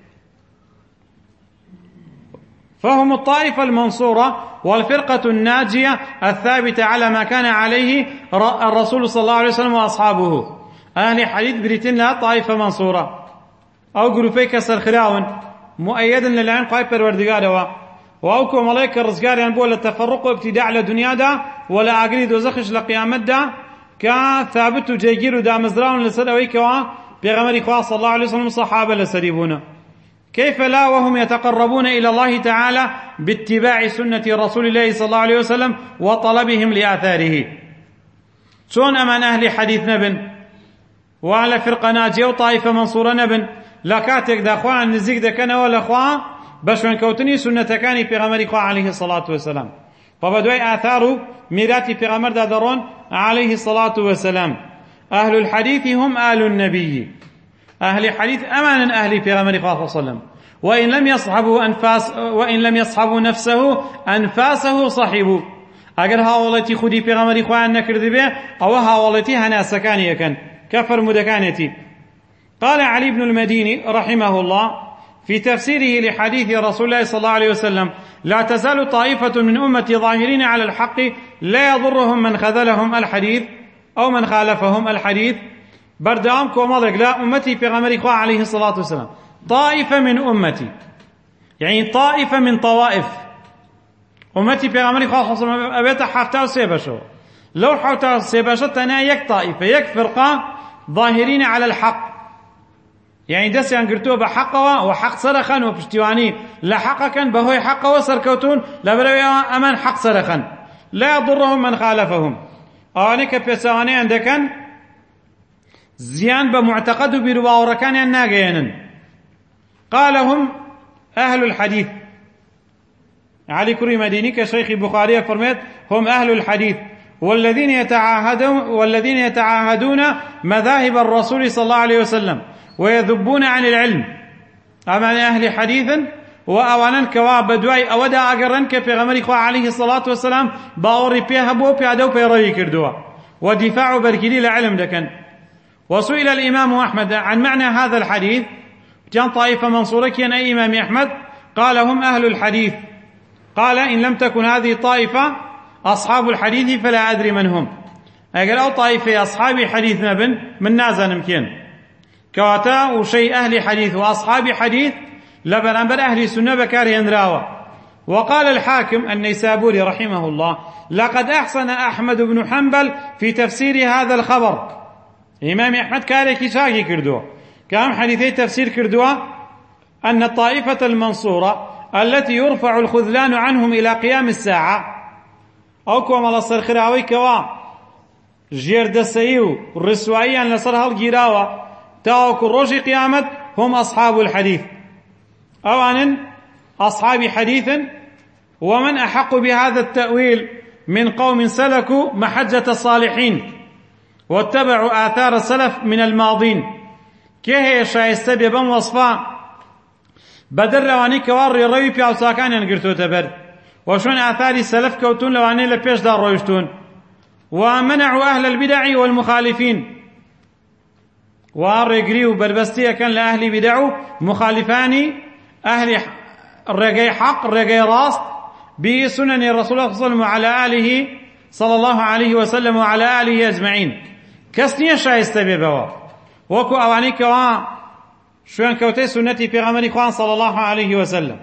فهم الطائفة المنصورة والفرقة الناجية الثابتة على ما كان عليه الرسول صلى الله عليه وسلم وأصحابه. أهل حديث بريتين لها طائفة منصورة أو جروبي كسر خراون مؤيدا للعين قايب الوردقاء وأوكو ملايك الرزقار ينبول التفرق وابتداع لدنيا دا ولا عقلي دوزخش لقيامت دا كثابت جيجير دا مزراون لسدويك بيغمر إخوة صلى الله عليه وسلم صحابة لسريبون. كيف لا وهم يتقربون إلى الله تعالى باتباع سنة رسول الله صلى الله عليه وسلم وطلبهم لآثاره. شون أمان أهل حديث نبن وعلى فرقة ناجية وطائفة منصورة نبن لكاتك دا أخوان نزيك دا كان ولا أخوان بشون كوتني سنة كاني في غمر إخوة عليه الصلاة والسلام. فبدوي آثار ميراتي في غمر دا درون عليه الصلاة والسلام. أهل الحديث هم آل النبي. أهل حديث أمانا أهل في غمر صلى الله عليه وسلم وإن لم يصحبوا نفسه أنفاسه صحبوا أجر هاولتي خدي في غمر خوان نكرد به أو هاولتي هناسكاني كان كفر مدكانتي. قال علي بن المديني رحمه الله في تفسيره لحديث رسول الله صلى الله عليه وسلم: لا تزال طائفة من أمتي ظاهرين على الحق لا يضرهم من خذلهم الحديث أو من خالفهم الحديث. بردام كومالك لا أمتي في غمر إخوة عليه الصلاة والسلام طائفة من أمتي، يعني طائفة من طوائف أمتي في غمر إخوة عليه الصلاة والسلام أبيت حفتاو سيبشو لو حفتاو سيبشو تنا يك طائفة يك فرقة ظاهرين على الحق، يعني دس ينقرتوه بحقه وحق سرخا وبشتواني لا حق كان بهوي حقه وسركوتون لبروي أمان حق سرخا لا يضرهم من خالفهم. أوانيك بيسواني عندكن زيان بمعتقد برواوركان الناقين. قال هم أهل الحديث. علي كريم مديني كشيخ البخاري فرميت هم أهل الحديث والذين يتعاهدون مذاهب الرسول صلى الله عليه وسلم ويذبون عن العلم. أمان أهل حديث وأوانا كواب بدواي أودا أقرن كفي غمر عليه الصلاة والسلام باوري بيها بو بيادو بيروي كردوا ودفاع بركدي لعلم دكن. وسئل الإمام أحمد عن معنى هذا الحديث، كان طائفة منصورة كان أي إمام أحمد قال هم أهل الحديث. قال إن لم تكن هذه طائفة أصحاب الحديث فلا أدري من هم. أقل أو طائفة أصحاب حديث من نازا نمكن كواتا وشيء أهل حديث وأصحاب حديث لبنبر أهل سنة بكاري راوة. وقال الحاكم النيسابوري رحمه الله: لقد أحسن أحمد بن حنبل في تفسير هذا الخبر. إمام أحمد كاريكي شاكي كردوه كام حديثي تفسير كردوه أن الطائفة المنصورة التي يرفع الخذلان عنهم إلى قيام الساعة أو كوام الله الصرخراوي كوا جير دسيو الرسوائيا لصرها الجيراوة تاوك الروش قيامت هم أصحاب الحديث. أولا أصحاب حديث ومن أحق بهذا التأويل من قوم سلكوا محجة الصالحين واتبعوا آثار السلف من الماضين. كيه شايسته ببن وصفا بدر لواني كوار روي بياو ساكان ينقرتو تبر وشون آثار السلف كوتون لواني لبيش دار رويشتون. ومنعوا أهل البدع والمخالفين وارقريو بربستيا كان لأهل بدعو مخالفاني أهل الرقي حق الرقي راست بسنن الرسول صلى الله عليه وسلم وعلى آله صلى الله عليه وسلم وعلى آله أجمعين. كسنية شايسته ببوا وكو أواني كوا شوان كوتي سنتي في غمر إخوان صلى الله عليه وسلم.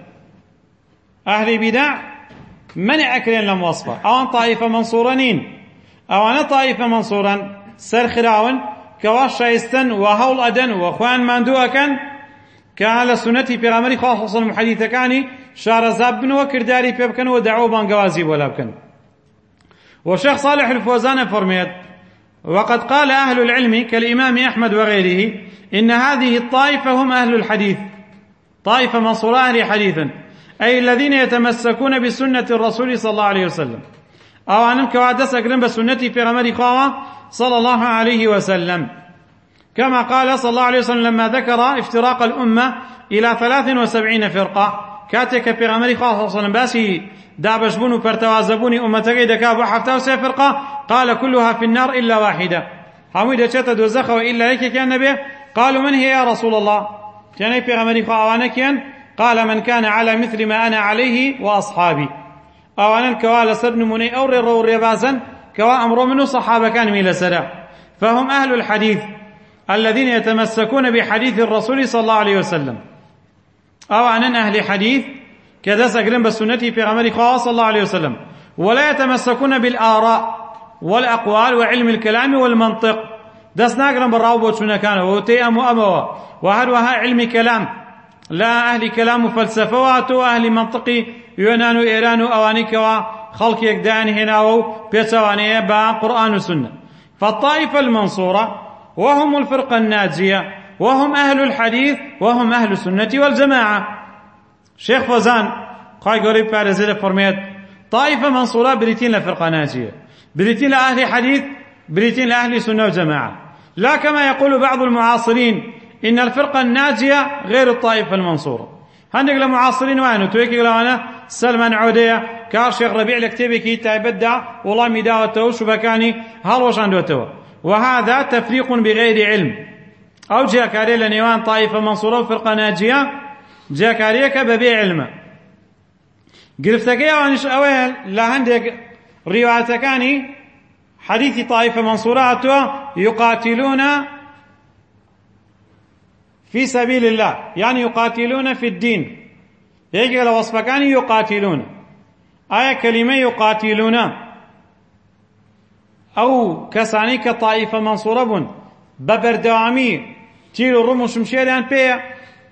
أهل بدع منع أكلين لم وصفه أوان طائفة منصورانين أوان طائفة منصورا سرخراون كواش شايستن وهول أدن وأخوان ماندوء كان كان سنتي في غمر إخوان صلى الله عليه وسلم حديثة كاني شار زابن وكرداري بيبكن ودعوا بانقوازي ولا بكن. وشيخ صالح الفوزان فرميت: وقد قال أهل العلم كالإمام أحمد وغيره إن هذه الطائفة هم أهل الحديث، طائفة منصورة أهل حديثا، أي الذين يتمسكون بسنة الرسول صلى الله عليه وسلم أو أنم كوادس أقرن بسنتي في غمر خواه صلى الله عليه وسلم، كما قال صلى الله عليه وسلم لما ذكر افتراق الأمة إلى 73 فرقة كاتك في غمر خواه صلى الله عليه وسلم باسي دابشبون وبرتوازبوني أمتك دكاب حفتاو فرقة قال كلها في النار إلا واحدة. حميدة شتى دوزخ وإلا لك كان نبي قالوا من هي يا رسول الله؟ كان في غمر خواه قال من كان على مثل ما أنا عليه وأصحابي. أولا كوا لسبن مني أو روري بازا كوا أمر منه صحابة كان ميل سرع، فهم أهل الحديث الذين يتمسكون بحديث الرسول صلى الله عليه وسلم. أولا أهل حديث كذا سقرن بسنته في غمر خواه صلى الله عليه وسلم، ولا يتمسكون بالآراء والأقوال وعلم الكلام والمنطق. دس ناقرن بالراوبة شنا كان وتيأم أموا وهروها علم كلام لا أهل كلام فلسفوات وأهل منطقي يونان إيران أوانيك وخلق يقدان هنا بيتوانيه با قرآن وسنة. فالطائفة المنصورة وهم الفرقة الناجية وهم أهل الحديث وهم أهل السنة والجماعة. شيخ فوزان قاي قريب بارزيل فرميت طائفة منصورة بريتين لفرقة ناجية، بريتين لأهل حديث، بريتين لأهل سنة وجماعة، لا كما يقول بعض المعاصرين إن الفرقة الناجية غير الطائفة المنصورة. هندق لمعاصرين وانو تويكي لوانا سلمان عودية كار شيخ ربيع لكتابكي تايبدا والله مداوته شبكاني هالوش عندوته. وهذا تفريق بغير علم أو جاكاري لنيوان طائفة منصورة وفرقة ناجية جاكاريك ببيع علم. قرفتكي وانش أويل لهندق روايتكاني حديث طائفة منصورة يقاتلون في سبيل الله، يعني يقاتلون في الدين. يجي على وصفكان يقاتلون آية كلمة يقاتلون أو كساني كطائفة منصورة بون ببردوامي تير الرمش مشيران بيع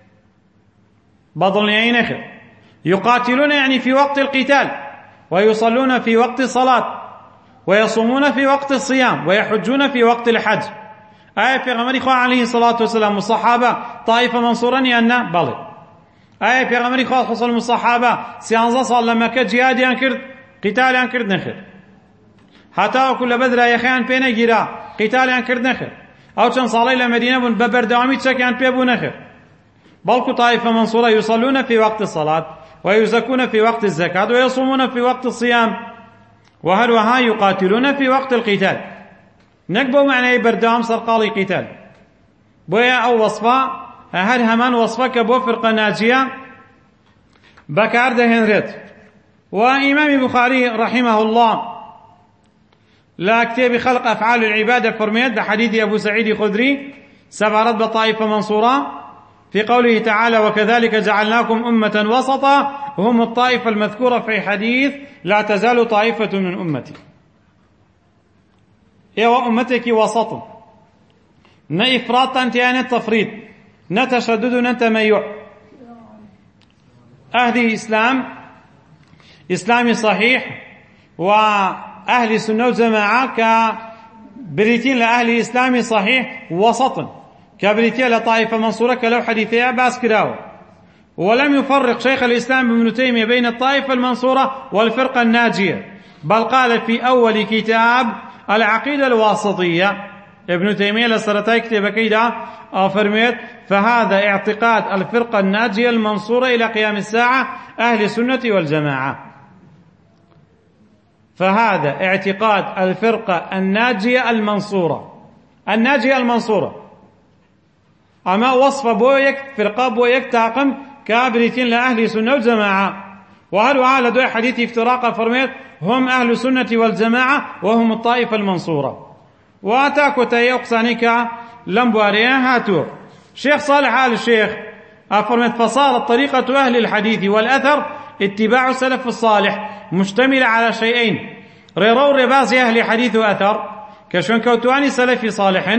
بضل يعين خير. يقاتلون يعني في وقت القتال، ويصلون في وقت الصلاة، ويصومون في وقت الصيام، ويحجون في وقت الحج. آية في غمر إخوة عليه الصلاة والسلام الصحابة طائفة منصورا أن بلي. آية في غمر إخوة خصوصا الصحابة سيانزا صلى مكة جهاد ينكر قتال ينكر نخر، حتى كل بدر يخيان بين جرا قتال ينكر نخر، أو كان صلى إلى مدينة ببر دوامي تشكيان بيبو نخر. بل طائفة منصورة يصلون في وقت الصلاة، ويزكون في وقت الزكاة، ويصومون في وقت الصيام، وهل وها يقاتلون في وقت القتال. نكبو معنى بردام سرقالي قتال بويا أو وصفة هل همان وصفة كبو فرقة ناجية بكار دهنرت. وإمام بخاري رحمه الله لا كتاب خلق أفعال العبادة فرميت حديث أبو سعيد خدري سبعرت بطائفة منصورة في قوله تعالى وكذلك جعلناكم أمة وسطا هم الطائفة المذكورة في حديث لا تزال طائفة من أمتي. إيوا أمتك وسط نا إفراط أنت يعني التفريط، نا تشدد نا تميع. أهل إسلامي صحيح وأهل السنة والجماعة كبريتين لأهل إسلامي صحيح وسط كبريتين لطائفة منصورة كلو حديثية باس كراوة. ولم يفرق شيخ الإسلام ابن تيمية بين الطائفة المنصورة والفرقة الناجية، بل قال في أول كتاب العقيدة الواسطية ابن تيمية لسرتاي كتاب كيدا فرميت فهذا اعتقاد الفرقة الناجية المنصورة إلى قيام الساعة أهل السنة والجماعة. فهذا اعتقاد الفرقة الناجية المنصورة أما وصف بويك فرقة بويك تاقم كابريتين لأهل السنة والجماعة. وهل على دو حديث افتراق فرميت هم أهل السنة والجماعة وهم الطائفة المنصورة. واتاكو تيقصانيك لمبواريه هاتو شيخ صالح آل الشيخ أفرمت فصارت طريقة أهل الحديث والأثر اتباع السلف الصالح مشتمل على شيئين ريرو رباز أهل حديث وأثر كشون كوتواني سلفي صالح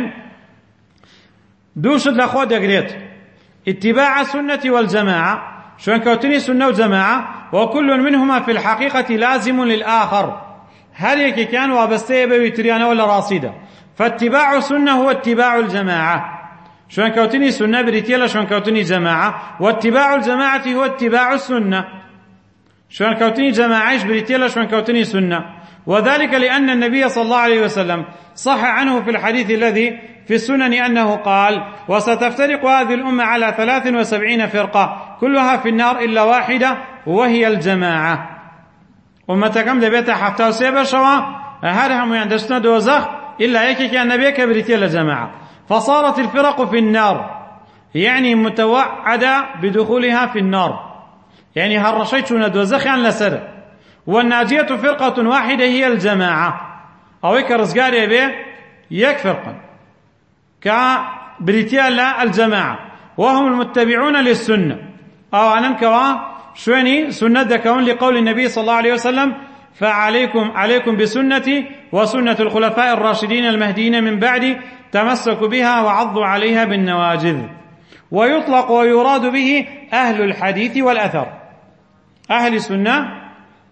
دوشد لخود يقريت اتباع السنة والجماعة شون كوتني سنة وجماعة وكل منهما في الحقيقة لازم للآخر. هل يكي كان وابستيه بويتريانا ولا راصيدة؟ فاتباع السنة هو اتباع الجماعة. شون كوتني سنة بريتيلا شون كوتني جماعة، واتباع الجماعة هو اتباع السنة. شون كوتني جماعة بريتيلا شون كوتني سنة. وذلك لأن النبي صلى الله عليه وسلم صح عنه في الحديث الذي في السنن أنه قال وستفترق هذه الأمة على 73 فرقة كلها في النار إلا واحدة وهي الجماعة. أمتكم دبيت حتى وسيبر شوا هرهم يندسنا دوزخ إلا يكي كان نبي كبريتي الجماعة. فصارت الفرق في النار يعني متوعدة بدخولها في النار، يعني هرشيتنا دوزخ عن لسر. والناجية فرقة واحدة هي الجماعة أو يكرزقاري به يكفرقا كبريتيالا الجماعة وهم المتبعون للسنة أو أنكوا شويني سنة دكون لقول النبي صلى الله عليه وسلم عليكم بسنتي وسنة الخلفاء الراشدين المهديين من بعدي تمسكوا بها وعضوا عليها بالنواجذ. ويطلق ويراد به أهل الحديث والأثر أهل السنة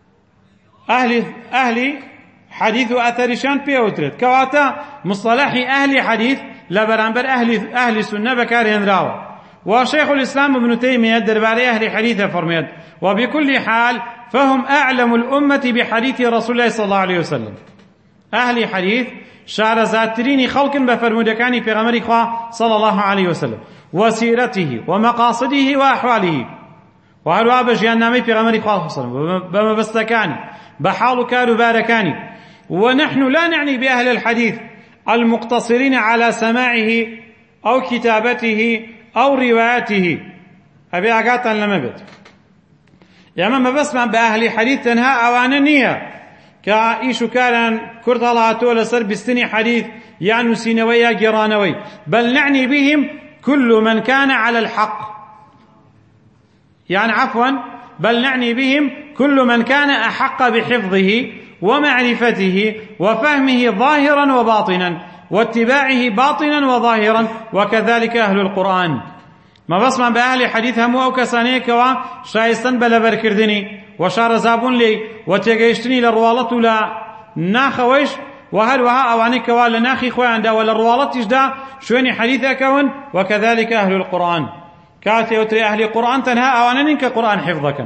أهل حديث وأثر شان بيوترت كواتا مصطلح أهل حديث لبرانبر أهل السنة بكارهن راوة. وشيخ الإسلام ابن تيمية درباري أهل حديث فرميت وبكل حال فهم أعلم الأمة بحديث رسول الله صلى الله عليه وسلم. أهل حديث شعر زاترين خلق بفرمودكاني في غمر إخوة صلى الله عليه وسلم. وسيرته ومقاصده وأحواله وهروها بجيان نامي في غمري خاصة بمبستكاني بحال كار باركاني. ونحن لا نعني بأهل الحديث المقتصرين على سماعه أو كتابته أو روايته، أبي أقاطا لما بيت يعني ما بسمع بأهل حديث تنها أوانا نية كإيشو كان كرد الله تولى سر بستني حديث يعني سينوية جرانوي، بل نعني بهم كل من كان على الحق، يعني عفوا بل نعني بهم كل من كان أحق بحفظه ومعرفته وفهمه ظاهرا وباطنا واتباعه باطنا وظاهرا، وكذلك أهل القرآن. ما بسمع بأهل حديث همو أو كسانيك وشايستن بلبر كردني وشارزابون لي وتيجيشتني للروالة لا ناخوش وهل وها أوانيك ولا ناخي خوان دا ولا الروالة دا شويني حديث أكون، وكذلك أهل القرآن كاتي وتري أهل القرآن تنها أواننك قرآن حفظك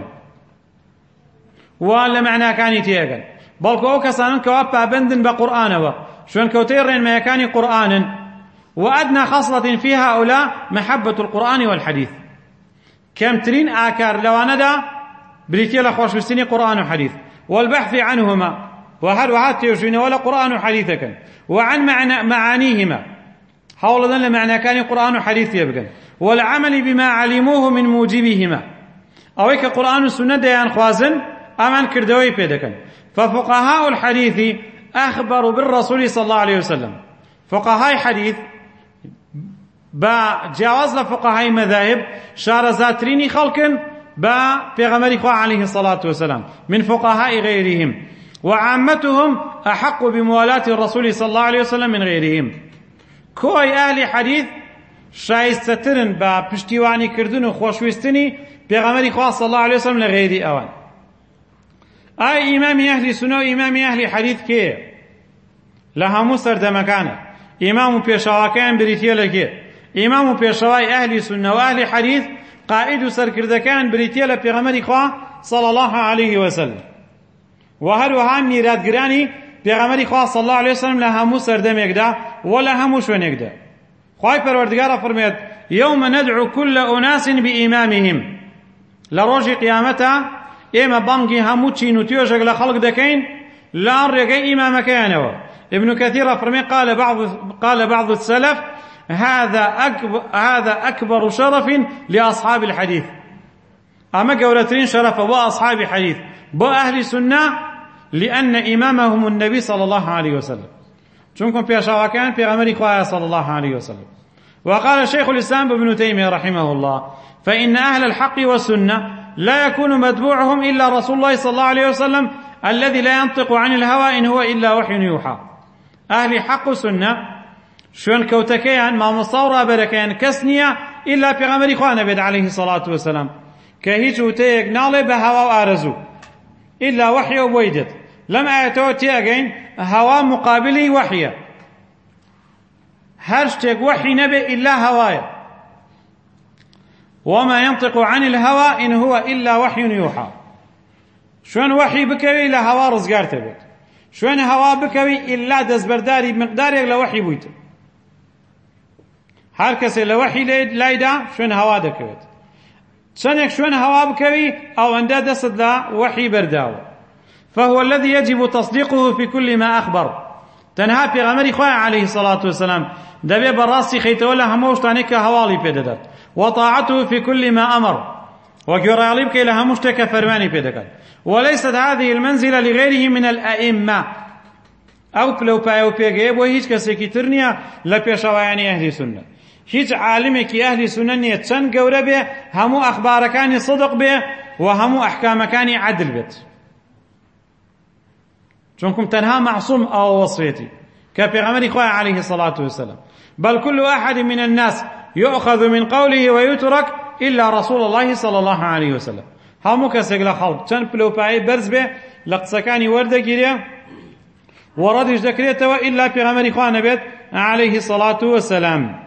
ولا معنى كاني تيجن بلكو أو كسانك وابا بندن بقرآن شوين كوتيرين ما يكاني قرآنا، وأدنى خصلة فيها هؤلاء محبة القرآن والحديث. كم ترين آكار لو أنا دا بريتي لخوش بسني قرآن وحديث والبحث عنهما وهل وهات يجرين ولا قرآن وحديثك وعن معانيهما حول ذن معنى كان قرآن وحديث يبقى والعمل بما علموه من موجبهما أويك قرآن السنة ديان خوازن أمان كردوي بيدكن. ففقهاء الحديث أخبروا بالرسول صلى الله عليه وسلم، فقهاء حديث بجواز لفقهاء مذاهب شارزاتريني خلقن بيغمر إخوة عليه الصلاة والسلام من فقهاء غيرهم، وعامتهم أحق بموالاة الرسول صلى الله عليه وسلم من غيرهم. كوي أهل حديث شايستترن بپشتیوانی کردن و خوشویستنی پیغمبر إخوة صلى الله عليه وسلم لغير أوان. أي إمام أهل سنة وإمام أهل حديث كي لها مستر مكانه إمام بيشواكان بريتيا لكي إمام بيشواي أهل سنة وأهل حديث قائد سركردكان بريتيا لبيغمبر إخوة صلى الله عليه وسلم. وهل وهم ميراد جراني پیغمبر إخوة صلى الله عليه وسلم لها مستر دميقدا ولا هموش ونقدا. خواهي پروردگار فرميت يوم ندعو كل أناس بإمامهم لروج قيامتا إما بانجي هموشي نتيوجك لخلق دكين لا رجع إمامك يانوا. ابن كثير فرمي قال بعض السلف هذا أكبر شرف لأصحاب الحديث، أما قولتين شرف وأصحاب حديث بأهل سنة لأن إمامهم النبي صلى الله عليه وسلم شنكم في شواكان في غمر إخوة صلى الله عليه وسلم. وقال شيخ الإسلام ابن تيمية رحمه الله فإن أهل الحق والسنة لا يكون متبوعهم إلا رسول الله صلى الله عليه وسلم الذي لا ينطق عن الهوى إن هو إلا وحي يوحى. أهل حق سنة شون كوتكيان ما مصورة بركيان كسنية إلا في غمر إخوة نبي عليه الصلاة والسلام كهيج وتيق نالي بهوا وآرزو إلا وحي وبويدت لم أتوتي أجين هوا مقابلي وحيا هرشتك وحي نبي إلا هوايا وما ينطق عن الهوى إن هو إلا وحي يوحى. شون وحي بكوي إلا هوا رزقار تبت، شون هوا بكوي إلا دزبرداري بمقدار إلا وحي بويت. هر کسی لوحي لايدا شون هوا دكوت شنك شون هوا بكوي أو أندا دست لا وحي برداو، فهو الذي يجب تصديقه في كل ما أخبر. تنها في غمر خواه عليه الصلاة والسلام دبي براسي خيتولا هموش تانيك هوالي بيددت وطاعته في كل ما أمر وقراليب كي لهموش تك فرماني بيدكت. وليست هذه المنزلة لغيره من الأئمة أو لو بايو بيجيب وهيج كسيكي ترنيا لبيشواني أهل سنة. هيج عالمك أهل سنة تشن قورة به همو أخبار كاني صدق به وهمو أحكام كاني عدل بيت شونكم تنها معصوم أو وصيتي كبيغمر إخوة عليه الصلاة والسلام. بل كل أحد من الناس يؤخذ من قوله ويترك إلا رسول الله صلى الله عليه وسلم. همو كسيقل خلق تشن بلوباي برز به لقصكاني ورده جيريا وردش ذكريته إلا بيغمر إخوة نبيت عليه الصلاة والسلام.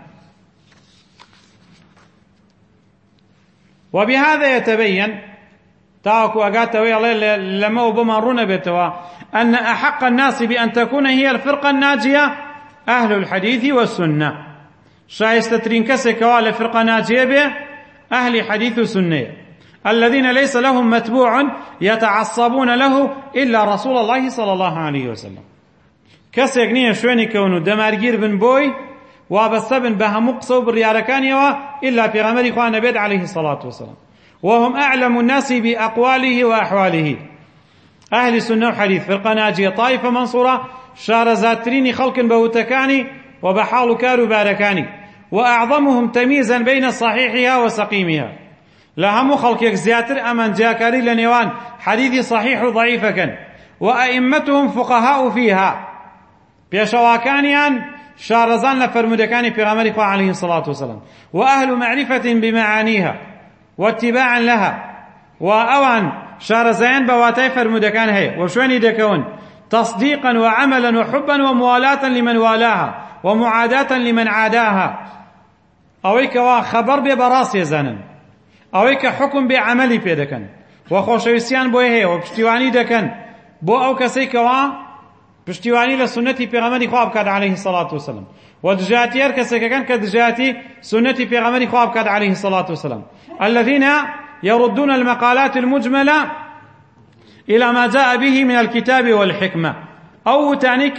وبهذا يتبين تاكو أقاتوا لما وبمرون بتوا أن أحق الناس بأن تكون هي الفرقة الناجية أهل الحديث والسنة. شایستەترین کەسێکەوە لە فرقە ناجیە بێ ئەهلی حەدیث و سنەیە الذين ليس لهم متبوع يتعصبون له إلا رسول الله صلى الله عليه وسلم کەسێک نییە شوێنی کەون و دەمارگیر بن بۆی وابەستە بن بە هەموو قسە و بڕیارەکانیەوە إلا پێغەمبەری خوا نەبێت عليه الصلاة والسلام وهم أعلم الناس بأقواله وأحواله أهل سنة وحديث فرقة ناجية طائفة منصورة شارەزاترینی خەڵکن بە وتەکانی وبحال كار باركاني وأعظمهم تمييزا بين صحيحها وسقيمها لهم خلقك زياتر أمن جاكاري لنيوان حديث صحيح وضعيف كان وأئمتهم فقهاء فيها بيشواكانيان شارزان لفرمودكاني في غمر عليه الصلاة والسلام وأهل معرفة بمعانيها واتباعا لها وأوان شارزان بواتي فرمودكان هي وشواني دكون تصديقا وعملا وحبا وموالاة لمن والاها ومعاداة لمن عاداها أويك خبر ببراس يزانا أويك حكم بعملي بيدكن وخوشويستيان بوي هي وبشتيواني دكن بو أو كسيك بشتيواني لسنتي بيغمري خواب كاد عليه الصلاة والسلام ودجاتير كسيك كان كدجاتي سنتي بيغمري خواب كاد عليه الصلاة والسلام الذين يردون المقالات المجملة إلى ما جاء به من الكتاب والحكمة أو تعنيك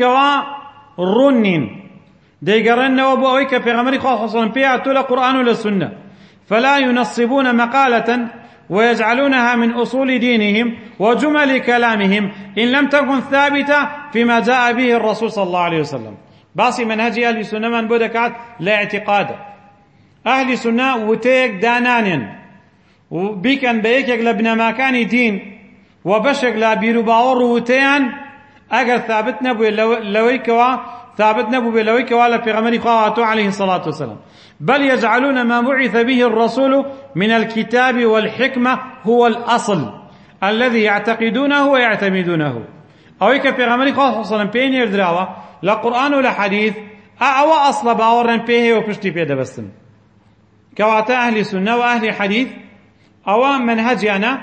ورنين ديقرن وبوئيك بيغمري خواب حصلا بيها تولى قرآن ولا سنة فلا ينصبون مقالة ويجعلونها من أصول دينهم وجمل كلامهم إن لم تكن ثابتة فيما جاء به الرسول صلى الله عليه وسلم باصي منهج أهل السنة من بودكات لا اعتقاد أهل السنة وتيك دانان وبيكن بيكك لبنا ما كان دين وبشك لا بيرو باور وتيان أجر ثابت نبو لويكوا ثابت نبو بلويكوا لا بيغمري خواته عليه الصلاة والسلام بل يجعلون ما بعث به الرسول من الكتاب والحكمة هو الأصل الذي يعتقدونه ويعتمدونه أويك في غمري خاصة صلى الله عليه وسلم لا قرآن ولا حديث أو أصل باورن فيه وبشتي فيه دبستن كواتا أهل سنة وأهل حديث أو منهجنا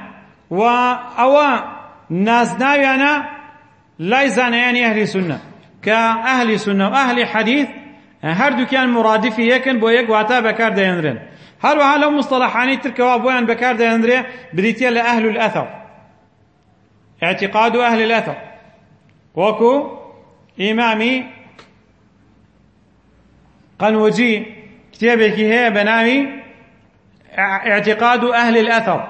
وأو نازناوينا لا يزانيان أهل سنة كأهل سنة وأهل حديث هردو كان مرادفي يكن بو يك واتا بكار دينرين هروها لو مصطلحاني تركوا بوان بكار دينرين بريتيا لأهل الأثر اعتقاد أهل الأثر وكو إمامي قنوجي كتابك هي بنامي اعتقاد أهل الأثر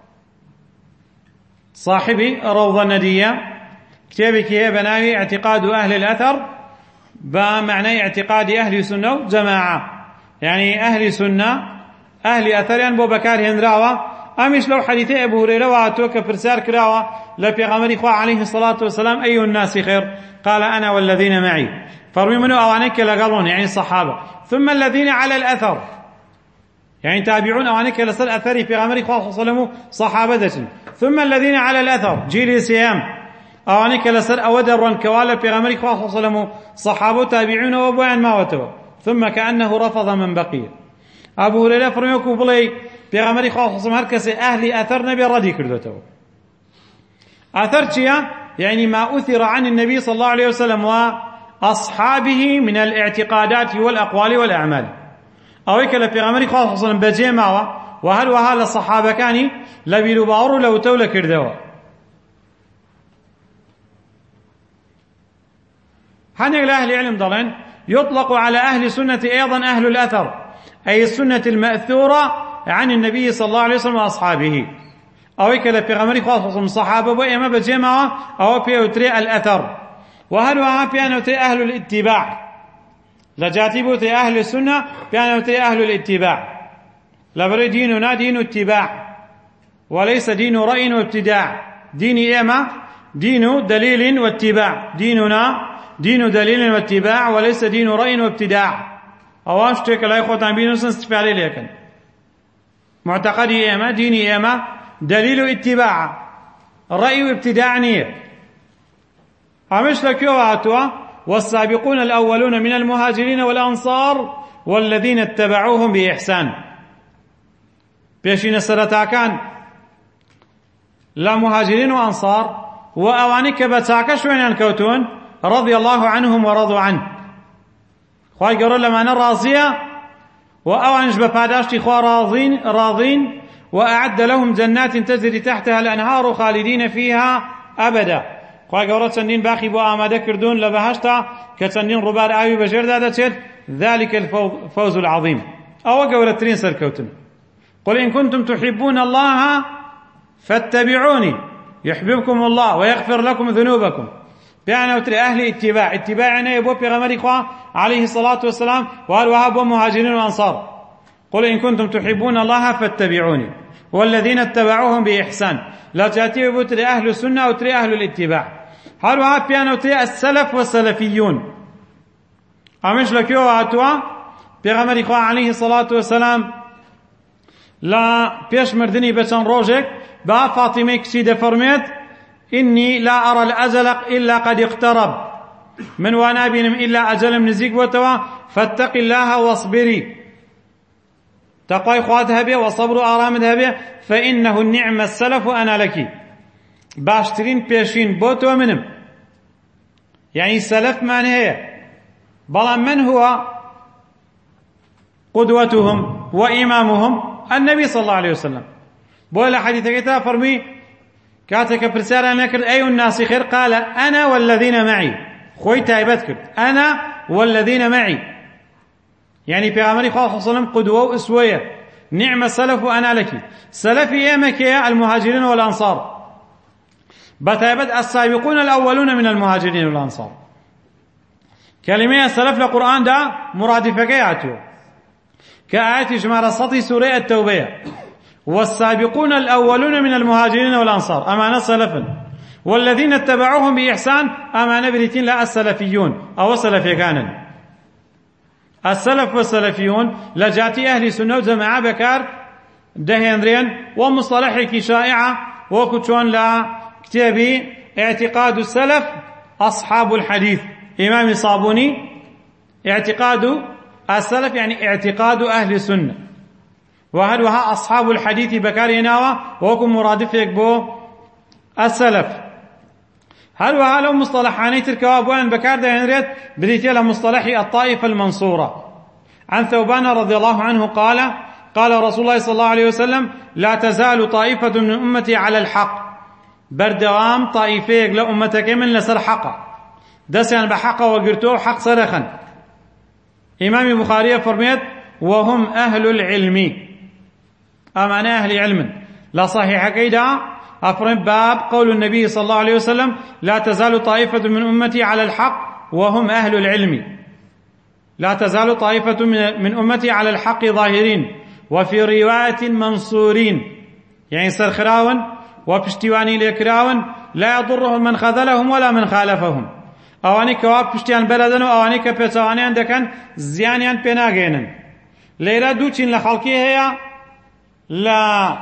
صاحبي روضة الندية كتابك هي بنامي اعتقاد أهل الأثر بمعنى اعتقاد أهل سنة وجماعة يعني أهل سنة أهل أثريان بو بكار هنراوة أمش لو حديثي أبو هريرة واتوك فرسار كراوة لبيغمري خواه عليه الصلاة والسلام أي الناس خير قال أنا والذين معي فرمي منه أوانيك لقالون يعني الصحابة ثم الذين على الأثر يعني تابعون أوانيك لسل أثري بيغمري خواه صلى الله عليه وسلم صحابة ثم الذين على الأثر جيل سيام أوانيك لسر أودر كوالا بيغمري خواه صلى الله عليه وسلم صحابه تابعون وبوان ما وتوا ثم كأنه رفض من بقي أبو هريرة فرميكو بلي بيغمري خواه صلى الله عليه وسلم هركس أهل أثر نبي ردي كردوتو أثر شيا يعني ما أثر عن النبي صلى الله عليه وسلم وأصحابه من الاعتقادات والأقوال والأعمال أويك لبيغمري خواه صلى الله عليه وسلم بجيما وهل وهل الصحابة كاني لبي لباور لو تولى كردوا هنيك لأهل العلم ضلن يطلق على أهل السنة أيضا أهل الأثر أي السنة المأثورة عن النبي صلى الله عليه وسلم وأصحابه أو كلا في غمري خاصة من صحابة وإما بجماعة أو في أتري الأثر وهل وها في أن أتري أهل الاتباع لجاتي بوتي أهل السنة في أن أتري أهل الاتباع لبري ديننا دين اتباع وليس دين رأي وابتداع دين إما دين دليل واتباع ديننا دين دليل واتباع وليس دين رأي وابتداع أواش تيك لا يخوت عن بينوسن استفعالي لكن معتقدي إما ديني إما دليل اتباع رأي وابتداع نية عمش لك يوعاتوا والسابقون الأولون من المهاجرين والأنصار والذين اتبعوهم بإحسان بيشين السرطة كان لا مهاجرين وأنصار وأوانك بتاكش وين الكوتون رضي الله عنهم ورضوا عنه خواهي قروا لما نرازية وأوانش بپاداشتی خوا راضين وأعد لهم جنات تجري تحتها الأنهار خالدين فيها أبدا. خوا گەورە چەندین باخی بۆ ئامادە کردوون لە بەهەشتا کە چەندین ڕووبار ئاوی بەژێردا دەچێت. ذلك الفوز العظيم. ئەوە گەورەترین سەرکەوتن. قل إن كنتم تحبون الله فاتبعوني يحببكم الله ويغفر لكم ذنوبكم. بيانا وتري أهل اتباعنا يبو بيغمري خوا عليه الصلاة والسلام وهروها بو مهاجرين وأنصار. قل إن كنتم تحبون الله فاتبعوني والذين اتبعوهم بإحسان. لا تأتي يبو تري أهل السنة وتري أهل الاتباع. هروها بيانا وتري السلف والسلفيون. أمش لكيو وعطوا بيغمري خوا عليه الصلاة والسلام لا بيش مردني بچن روجك با فاطمة كسيدة فرميت إني لا أرى الأجل إلا قد اقترب من وانا بينم إلا أجل من نزيق وتوا فاتق الله واصبري. تقوي خواتها به وصبر آرامدها به فإنه النعم السلف أنا لك. باشترين بيشين بوتو منم يعني سلف من هي بل من هو قدوتهم وإمامهم النبي صلى الله عليه وسلم. بولا حديث كتاب فرمي كاتك برسالة نكر أي الناس خير قال أنا والذين معي. خوي تايبت كرت أنا والذين معي يعني في عمري صلى الله عليه وسلم قدوة وأسوية. نعم السلف أنا لك. سلفي يمك يا المهاجرين والأنصار بتايبت السابقون الأولون من المهاجرين والأنصار. كلمة السلف للقرآن دا مرادفة كياتو كآيات جمال السطي سورة التوبة والسابقون الأولون من المهاجرين والأنصار أمان سلفا والذين اتبعوهم بإحسان أمان بريتين لا السلفيون أو السلفي كانن. السلف والسلفيون لجاتي أهل سنة وجماعة بكار دهينرين ومصطلحك شائعة وكتشون لا كتابي اعتقاد السلف أصحاب الحديث إمام صابوني. اعتقاد السلف يعني اعتقاد أهل السنة وهلوها أصحاب الحديث بكاريناوا وكم مرادف يكبو السلف. هلوها لو مصطلحاني تركوابوان بكار دهنريت بريتي لمصطلح الطائفة المنصورة. عن ثوبان رضي الله عنه قال رسول الله صلى الله عليه وسلم لا تزال طائفة من أمتي على الحق. بردوام طائفة لأمتك من لسر حقا دسيان بحقا وقرتوه حق صرخا. إمام بخاري فرميت وهم أهل العلم أمان أهل علم لا صحيح كيدا أفرم باب قول النبي صلى الله عليه وسلم لا تزال طائفة من أمتي على الحق وهم أهل العلم. لا تزال طائفة من أمتي على الحق ظاهرين وفي رواية منصورين يعني سرخراون وبشتواني لكراون لا يضرهم من خذلهم ولا من خالفهم. اواني كواب پشتیان بلدن و اواني كپچوانيان دكن زيانيان پناگينن. ليرا دوچين لخلقي هيا لا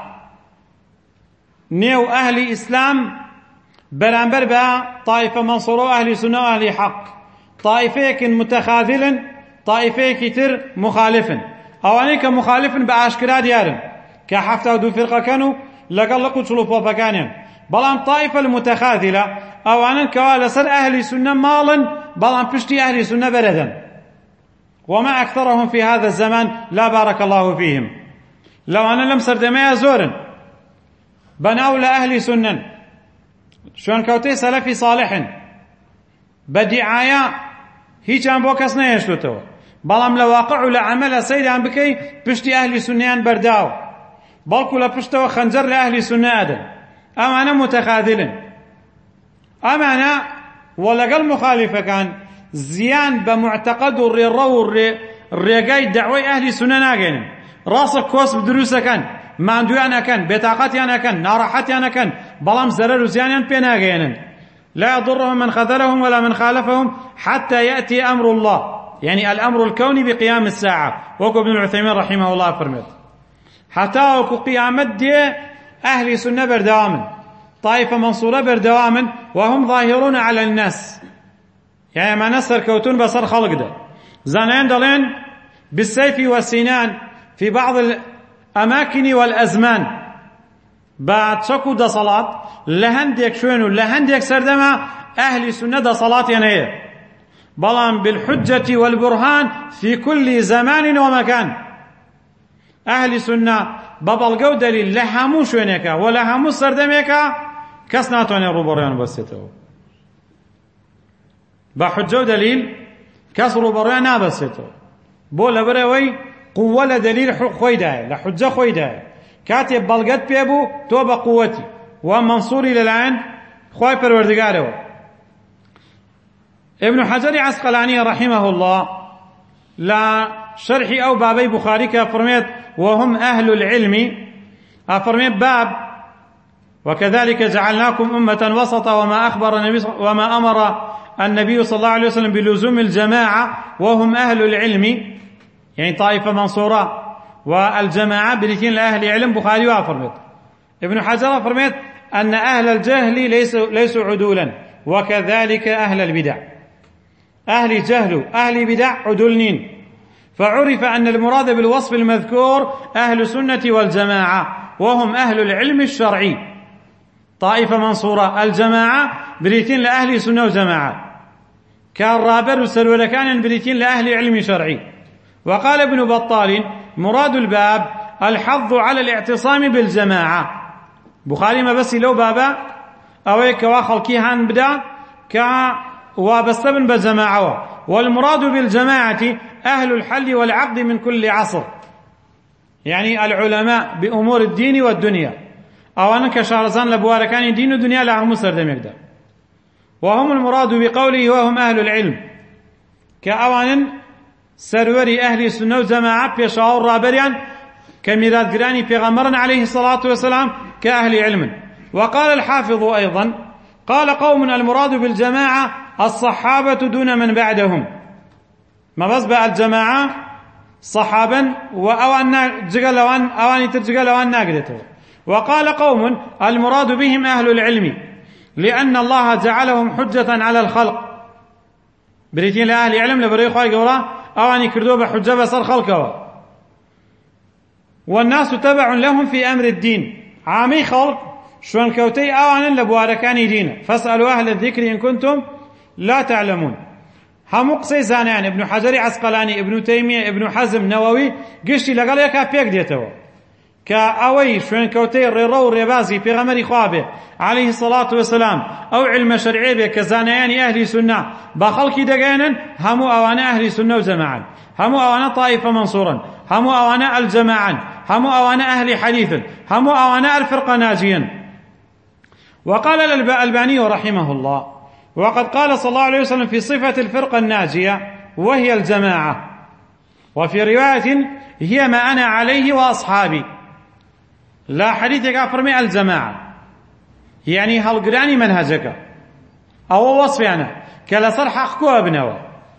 نيو اهل اسلام برانبر با طائفة منصورة اهل سنة واهل حق. طائفة كن متخاذل طائفة كتر مخالف. اواني كمخالف باشكرا ديارن كحفتا دو فرقة كانوا لقل لقو تشلوفوا بكانين. بلان طائفة المتخاذلة أولا كوالا سر أهل سنة مالا بلان بشتي أهل سنة بردا وما أكثرهم في هذا الزمان لا بارك الله فيهم. لو أنا لم سردمي زورا بناو لأهل سنة شون كوتي سلفي صالح بدعايا هيج عن بوكس نيشتو بلان لواقع لعمل سيد عن بكي بشتي أهل سنة برداو بلكو لبشتو خنجر لأهل سنة أدن. أما أنا متخاذل أما أنا ولقل مخالفة كان زيان بمعتقد الرو الرقاي دعوي أهل سنة ناقين راسك كوس بدروسة كان ما عنده أنا كان بطاقتي أنا كان ناراحتي أنا كان بلام زرر زيان بيناقين لا يضرهم من خذلهم ولا من خالفهم حتى يأتي أمر الله يعني الأمر الكوني بقيام الساعة. وكو ابن العثيمين رحمه الله فرمت حتى وكو قيامت دي أهل سنة بردواما طائفة منصورة بردواما وهم ظاهرون على الناس يعني ما نسر كوتون بصر خلق ده زانين دلين بالسيف والسنان في بعض الأماكن والأزمان بعد شكو ده صلاة لهنديك شوينو لهنديك سردما أهل سنة ده صلاة ينهي بلان بالحجة والبرهان في كل زمان ومكان ئەهلی سونە بە بەڵگە و دەلیل لە هەموو شوێنێکە و لە هەموو سەردەمێکە کەس ناتوانێت ڕووبەڕۆیان بەستێتەوە. بە حجە و دەلیل کەس ڕووبەڕۆیان نابەستێتەوە. بۆ لەبەرەوەی قووە لە دەلیل خۆیدایە، لە حجە خۆیدایە. کاتێ بەڵگەت پێبوو تۆ بە قووەتی و مەنسووری لەلایەن خوای پەروەردگارەوە. ابن حجر عسقلاني رحمه الله لا شرح أو بابي بخاري كفرميت وهم أهل العلم أفرميت باب وكذلك جعلناكم أمة وسطا وما أمر النبي صلى الله عليه وسلم بلزوم الجماعة وهم أهل العلم يعني طائفة منصورة والجماعة بريتين لأهل علم بخاري وأفرميت. ابن حجر أفرميت أن أهل الجهل ليسوا عدولا وكذلك أهل البدع. أهل جهل أهل بدع عدلنين. فعرف أن المراد بالوصف المذكور أهل السنة والجماعة وهم أهل العلم الشرعي طائفة منصورة. الجماعة بريتين لأهل سنة وجماعة كالرابر والسلولة كان بريتين لأهل علم شرعي. وقال ابن بطال مراد الباب الحظ على الاعتصام بالجماعة. بخاري ما بس لو بابا أويك واخل كيهان بدا وابستبن بجماعة. والمراد بالجماعة أهل الحل والعقد من كل عصر يعني العلماء بأمور الدين والدنيا أو أنك شارزان لبواركان دين الدنيا لهم مسردم يقدر. وهم المراد بقوله وهم أهل العلم كأوان سروري أهل السنة والجماعة بيشاور رابريان كميراد قراني بيغمرنا عليه الصلاة والسلام كأهل علم. وقال الحافظ أيضا قال قوم المراد بالجماعة الصحابة دون من بعدهم ما بس بقى الجماعة صحابا وأوان جقلوان أواني ترجقلوان ناقدته. وقال قوم المراد بهم أهل العلم لأن الله جعلهم حجة على الخلق بريتين لأهل علم لبري خواهي قولا أواني كردوب حجة بسر خلقه. والناس تبع لهم في أمر الدين عامي خلق شوان كوتي أوانا لبواركاني دين فاسألوا أهل الذكر إن كنتم لا تعلمون. هم قصي زانيان ابن حجر عسقلاني ابن تيمية ابن حزم نووي قشتي لقال يكا بيك ديتوا كأوي شوان كوتي الريرو الريبازي في غمر خوابه عليه الصلاة والسلام أو علم شرعي به كزانيان أهل سنة بخلق دقينا هم أوانا أهل سنة وجماعا هم أوانا طائفة منصورا هم أوانا الجماعا هم أوانا أهل حديث هم أوانا الفرقة ناجيا. وقال الألباني رحمه الله وقد قال صلى الله عليه وسلم في صفة الفرقة الناجية وهي الجماعة وفي رواية هي ما أنا عليه وأصحابي. لا حديثك أفرمي الجماعة يعني هالقراني منهجك أو وصفي أنا كلا صرح أخكو أبنوا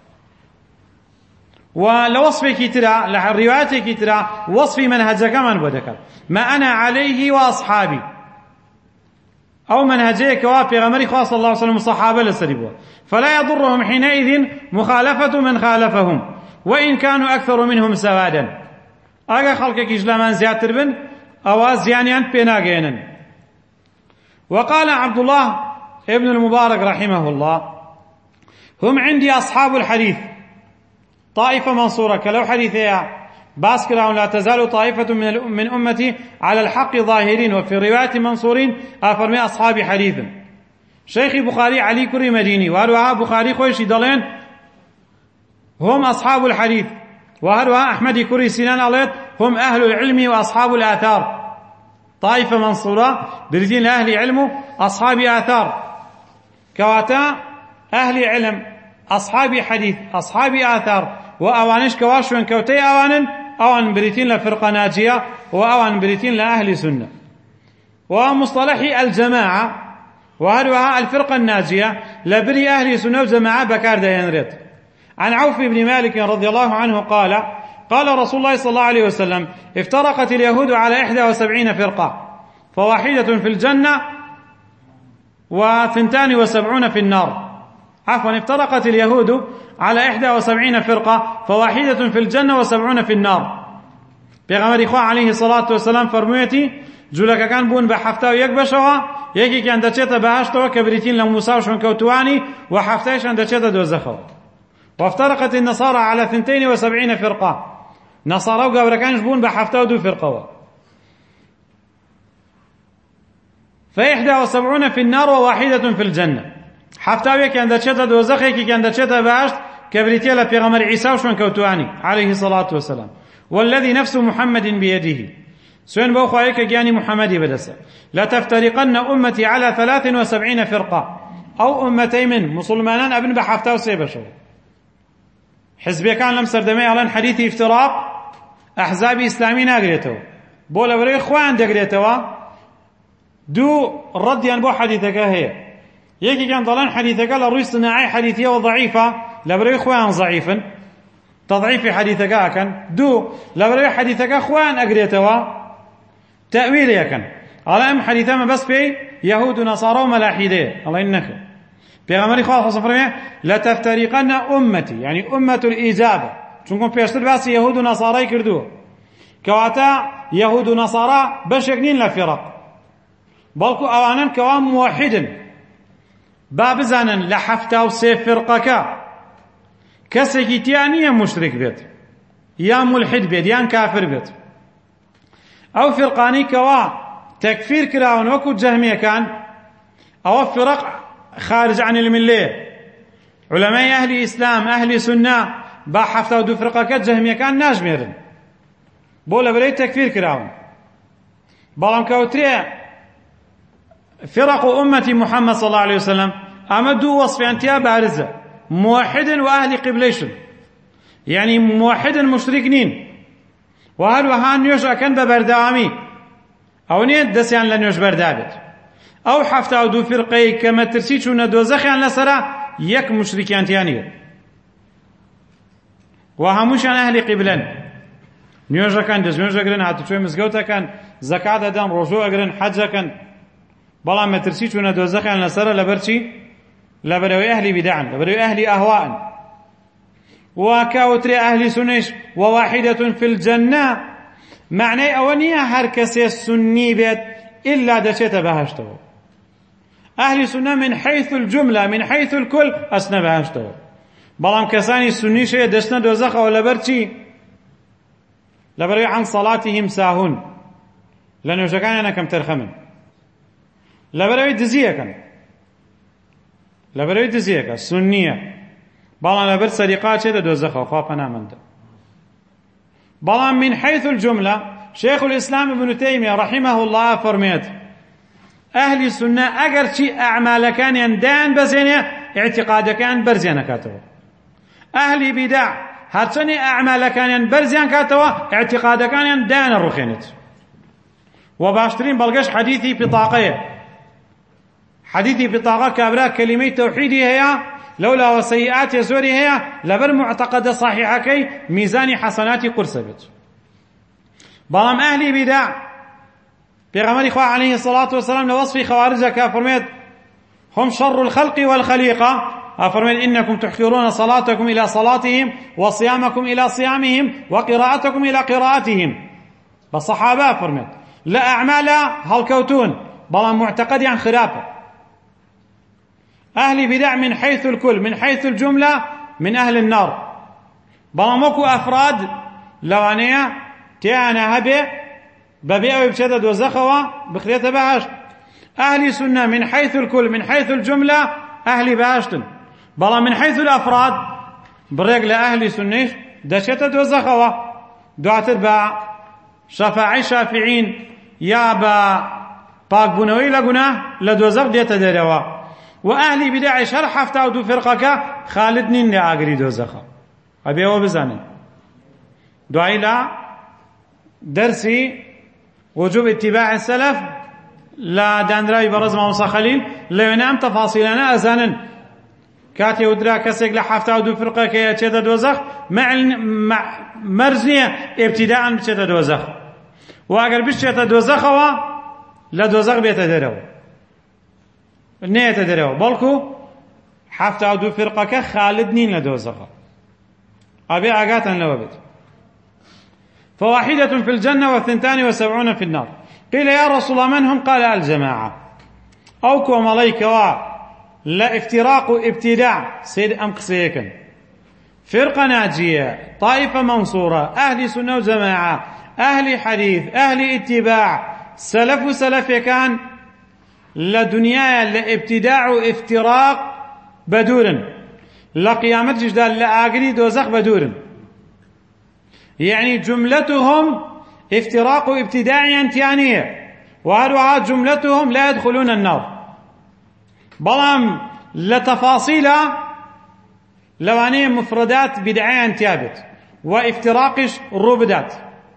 ولوصفي كترى لروايتي كترى وصفي منهجك من بدك ما أنا عليه وأصحابي أو منهجيك وافي غمري خاص صلى الله عليه وسلم الصحابة لسربوا فلا يضرهم حينئذ مخالفة من خالفهم وإن كانوا أكثر منهم سوادا. أجا خلقك إجلامان زياتر بن أو زيانيان بيناغينا. وقال عبد الله ابن المبارك رحمه الله هم عندي أصحاب الحديث طائفة منصورة كلو حديثها باسكراون لا تزال طائفة من أمتي على الحق ظاهرين وفي رواية منصورين أفرمي أصحاب حديث. شيخ بخاري علي كري مديني وهروها بخاري خويش دلين هم أصحاب الحديث وهروها أحمد كري سنان عليت هم أهل العلم وأصحاب الآثار طائفة منصورة بردين أهل علم أصحاب آثار كواتا أهل علم أصحاب حديث أصحاب آثار وأوانش كواشوين كوتي أوان بريتين لفرقة ناجية وأوان بريتين لأهل سنة. ومصطلح الجماعة وهروها الفرقة الناجية لبري أهل سنة وجماعة بكار دينريت. عن عوف بن مالك رضي الله عنه قال قال رسول الله صلى الله عليه وسلم افترقت اليهود على 71 فرقة فواحدة في الجنة و72 في النار. عفوا افترقت اليهود على 71 فرقة فواحدة في الجنة و70 في النار. پیغمبر خدا عليه الصلاة والسلام فرمويتي جولك كان بون بحفتا ويك بشوا يكي كان دچتا بهشتوا كبريتين لموسى وشون كوتواني وحفتاش عند دچتا دوزخوا. وافترقت النصارى على 72 فرقة نصارى وقابركانش بون بحفتة ودو فرقة. ف71 في النار وواحدة في الجنة. حفتاوية كان دچتا دوزخي كان دچتا باشت كبريتيا لبيغمر عيسى وشمن كوتواني عليه الصلاة والسلام. والذي نفس محمد بيده سوين بو خواهيك جاني محمدي بدسا لتفترقن أمتي على 73 فرقة أو أمتي من مسلمان أبن بحفتاو سيبشو. حزبي كان لم سردمي على حديث افتراق أحزاب إسلامي ناقريتو بولا بري إخوان دقريتو دو رديا بو حديثك هي يكي كان ضلان حديثك لروي صناعي حديثية وضعيفة لبري إخوان ضعيفا تضعيف حديثك كان دو لبري حديثك إخوان أقريتو تأويل كان على أم حديثة ما بس في يهود ونصارى وملاحدة الله إنك بيغمري خواه صفر لا تفترقن أمتي يعني أمة الإجابة چونكم بيشتر بس يهود ونصارى كردوه كواتا يهود ونصارى بشكنين لفرق بلكو أوانا كوان موحدا بابزانا لحفتا وسيف فرقك كسكي تيانية مشرك بيت يا ملحد بيت يا كافر بيت أو فرقاني كوا تكفير كراون وكو جهمية كان أو فرق خارج عن الملة علماء أهل إسلام أهل سنة با حفتا ودو فرقك جهمية كان ناجميرن بولا بريد تكفير كراون بلام كوتري فرق أمة محمد صلى الله عليه وسلم أما دو وصف أنتيا بارزة موحد وأهل قبليشن يعني موحد مشركين وهل وهان نيوش أكن ببردامي أو نيت دسيان لنيوش بردابت أو حفتا أو دو فرقي كما ترسيشون دوزخيان لسرا يك مشركيان تياني وهموشان أهل قبلن نيوش أكن دس نيوش أكرن حتى شوي مزقوت أكن زكاة دام رجوع أكرن حج أكن بلا ما ترسيشون دوزخيان لسرا لبرشي لبروي أهل بدعا لبروي أهل أهواء وكاوتري أهل سنيش وواحدة في الجنة معنى أولية هركسي السني بيت إلا دشيت بهشته أهل سنة من حيث الجملة من حيث الكل أسنى بهشته بلام كساني السني شيء دشنا دوزخ ولا برشي لبروي عن صلاتهم ساهون لأنه شكان أنا كم ترخمن لبروي دزيك السنية بلان لبر سرقات شده دوزخ وفاقنا من ده بلان من حيث الجملة شيخ الإسلام ابن تيمية رحمه الله فرميت أهل السنة أقر شيء أعمال كان يندان بزينة اعتقاد كان برزيان كاتوا أهل بدع هاتشني أعمال كان ينبرزيان كاتوا اعتقاد كان يندان الرخينت وباشترين بلقش حديثي بطاقة كابرا كلمة توحيدي هي لولا وسيئات يسوري هي لبر معتقد صحيحة كي ميزان حسنات قرصبت بلام أهلي بدع بيغمر إخوة عليه الصلاة والسلام لوصف خوارج كافرميت هم شر الخلق والخليقة أفرميت إنكم تحقرون صلاتكم إلى صلاتهم وصيامكم إلى صيامهم وقراءتكم إلى قراءتهم بالصحابة أفرميت لا أعمال هالكوتون بلام معتقد عن خرافة أهل بدع من حيث الكل من حيث الجملة من أهل النار بلاموكو أفراد لوانية تيانا هبه ببيع وبشدد وزخوة بخلية بهاشت أهل سنة من حيث الكل من حيث الجملة أهل بهاشتن بلا من حيث الأفراد بريق لأهل سنة دشتد وزخوة دعتر با شفاعي شافعين يا با باق بنوي لقناه لدوزق ديت دروا وأهل بدع شرح حفتا ودو فرقك خالدنين لعاقري دوزخا أبي هو بزانن دعي لا درسي وجوب اتباع السلف لا داندراي برز موسى خليل لا ينام تفاصيلنا أزانا كاتي ودرا كسيق لحفتا ودو فرقك يا تشيدا دوزخ مع مرزية ابتداء بتشيدا دوزخ وأقر بشيتا دوزخ لا دوزخ بيتدروا نيتدروا بلكو حفتا ودو فرقك خالدنين لدوزخ أبي عقاتا لوبت فواحدة في الجنة و72 في النار قيل يا رسول الله من هم قال الجماعة أوكو مليك لا افتراق ابتداع سيد أم قسيكا فرقة ناجية، طائفة منصورة، أهل سنة وجماعة، أهل حديث، أهل اتباع، سلف كان لدنيا لابتداع وافتراق بدور لقيامة جدال لآقري دوزخ بدور، يعني جملتهم افتراق ابتداعي انتيانية، وهروها جملتهم لا يدخلون النار. بلام لتفاصيل لواني مفردات بدعية انتيابت وافتراقش روبدات،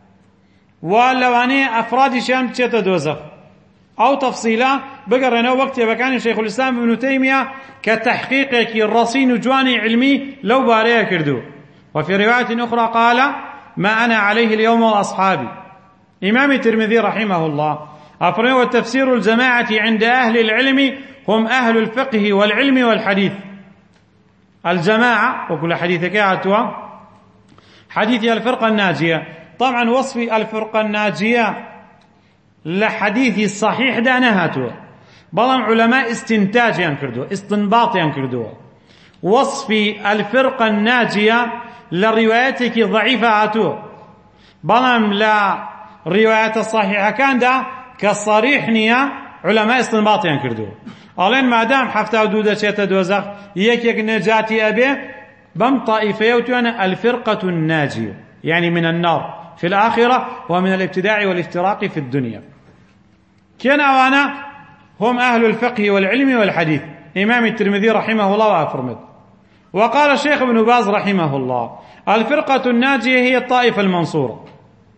ولواني أفراد شام تشيت دوزخ أو تفصيلا بقرنا وقت بكان شيخ الإسلام ابن تيمية كتحقيق الرصين جواني علمي لو باريه كردو. وفي رواية أخرى قال: ما أنا عليه اليوم وأصحابي. إمام الترمذي رحمه الله أفرمي: والتفسير الجماعة عند أهل العلم هم أهل الفقه والعلم والحديث. الجماعة وكل حديث كاتوا حديث الفرقة الناجية. طبعا وصف الفرقة الناجية لحديث الصحيح دانهاتوا، بلام علماء استنتاج ينكردوا، استنباط ينكردوا. وصف الفرقة الناجية لروايتك ضعيفة هاتوا، بلام لا رواية الصحيحة كان دا كالصريح نية علماء استنباط ينكردوا. أولين ما دام حفتا ودودة شيطة دوزخ يك نجاتي أبي بم طائفة يوتوانا الفرقة الناجية، يعني من النار في الآخرة ومن الابتداع والافتراق في الدنيا. كان أوانا هم أهل الفقه والعلم والحديث. إمام الترمذي رحمه الله وأفرمد. وقال الشيخ ابن باز رحمه الله: الفرقة الناجية هي الطائفة المنصورة.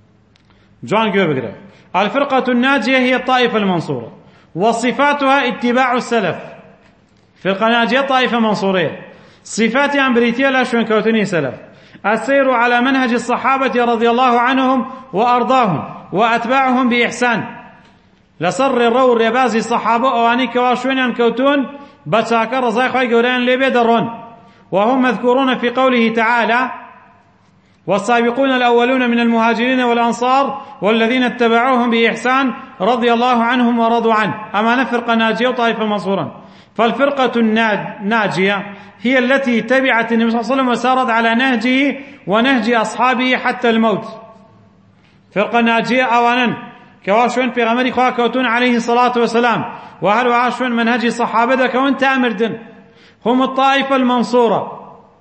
جون جوبجر: الفرقة الناجية هي الطائفة المنصورة، وصفاتها اتباع السلف. فرقة ناجية طائفة منصورية، صفاتها أمبريتية لا شون كوتني سلف، السير على منهج الصحابة رضي الله عنهم وأرضاهم وأتباعهم بإحسان. لسر الرو الربازي الصحابة أواني كواشوين كوتون بتشاكر رزاي خوي قوران ليبي درون. وهم مذكورون في قوله تعالى: والسابقون الأولون من المهاجرين والأنصار والذين اتبعوهم بإحسان رضي الله عنهم ورضوا عنه. أما فرقة ناجية وطائفة منصورا. فالفرقة الناجية هي التي تبعت النبي صلى الله عليه وسلم وسارت على نهجه ونهج أصحابه حتى الموت. فرقة ناجية أولا كواشون في غمري خواه كوتون عليه الصلاة والسلام، وهل وعاشون منهج صحابة كون تامردن. هم الطائفة المنصورة.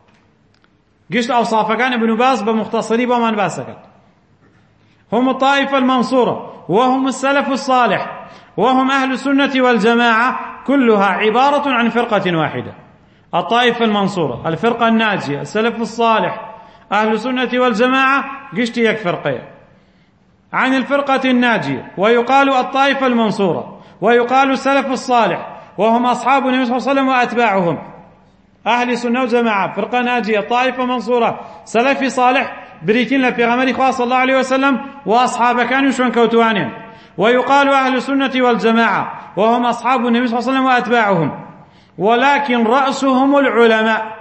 قشت أوصاف كان ابن باز بمختصري بمن باسكت. هم الطائفة المنصورة، وهم السلف الصالح، وهم أهل السنة والجماعة، كلها عبارة عن فرقة واحدة. الطائفة المنصورة، الفرقة الناجية، السلف الصالح، أهل السنة والجماعة، قشت يك فرقية عن الفرقة الناجية. ويقال الطائفة المنصورة، ويقال السلف الصالح، وهم أصحاب النبي صلى الله عليه وسلم وأتباعهم. أهل سنة وجماعة، فرقة ناجية، طائفة منصورة، سلف صالح، بريتين في غمر خواه صلى الله عليه وسلم وأصحاب كانوا شون كوتوانين. ويقال أهل السنة والجماعة، وهم أصحاب النبي صلى الله عليه وسلم وأتباعهم، ولكن رأسهم العلماء.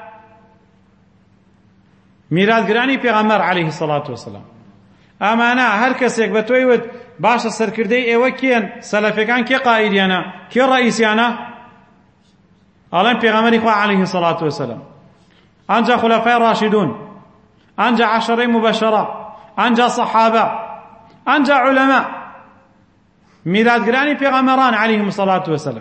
ميراث قراني في غمر عليه الصلاة والسلام. أمانا هر كسيك بتويود باش السركردي ايوكين سلفكان كي قائديانا كي رئيسيانا ألم في غمر خواه عليه الصلاة والسلام. أنجا خلفاء راشدون، أنجا 10 مبشرة، أنجا صحابة، أنجا علماء. ميراث قراني في غمران عليهم الصلاة والسلام.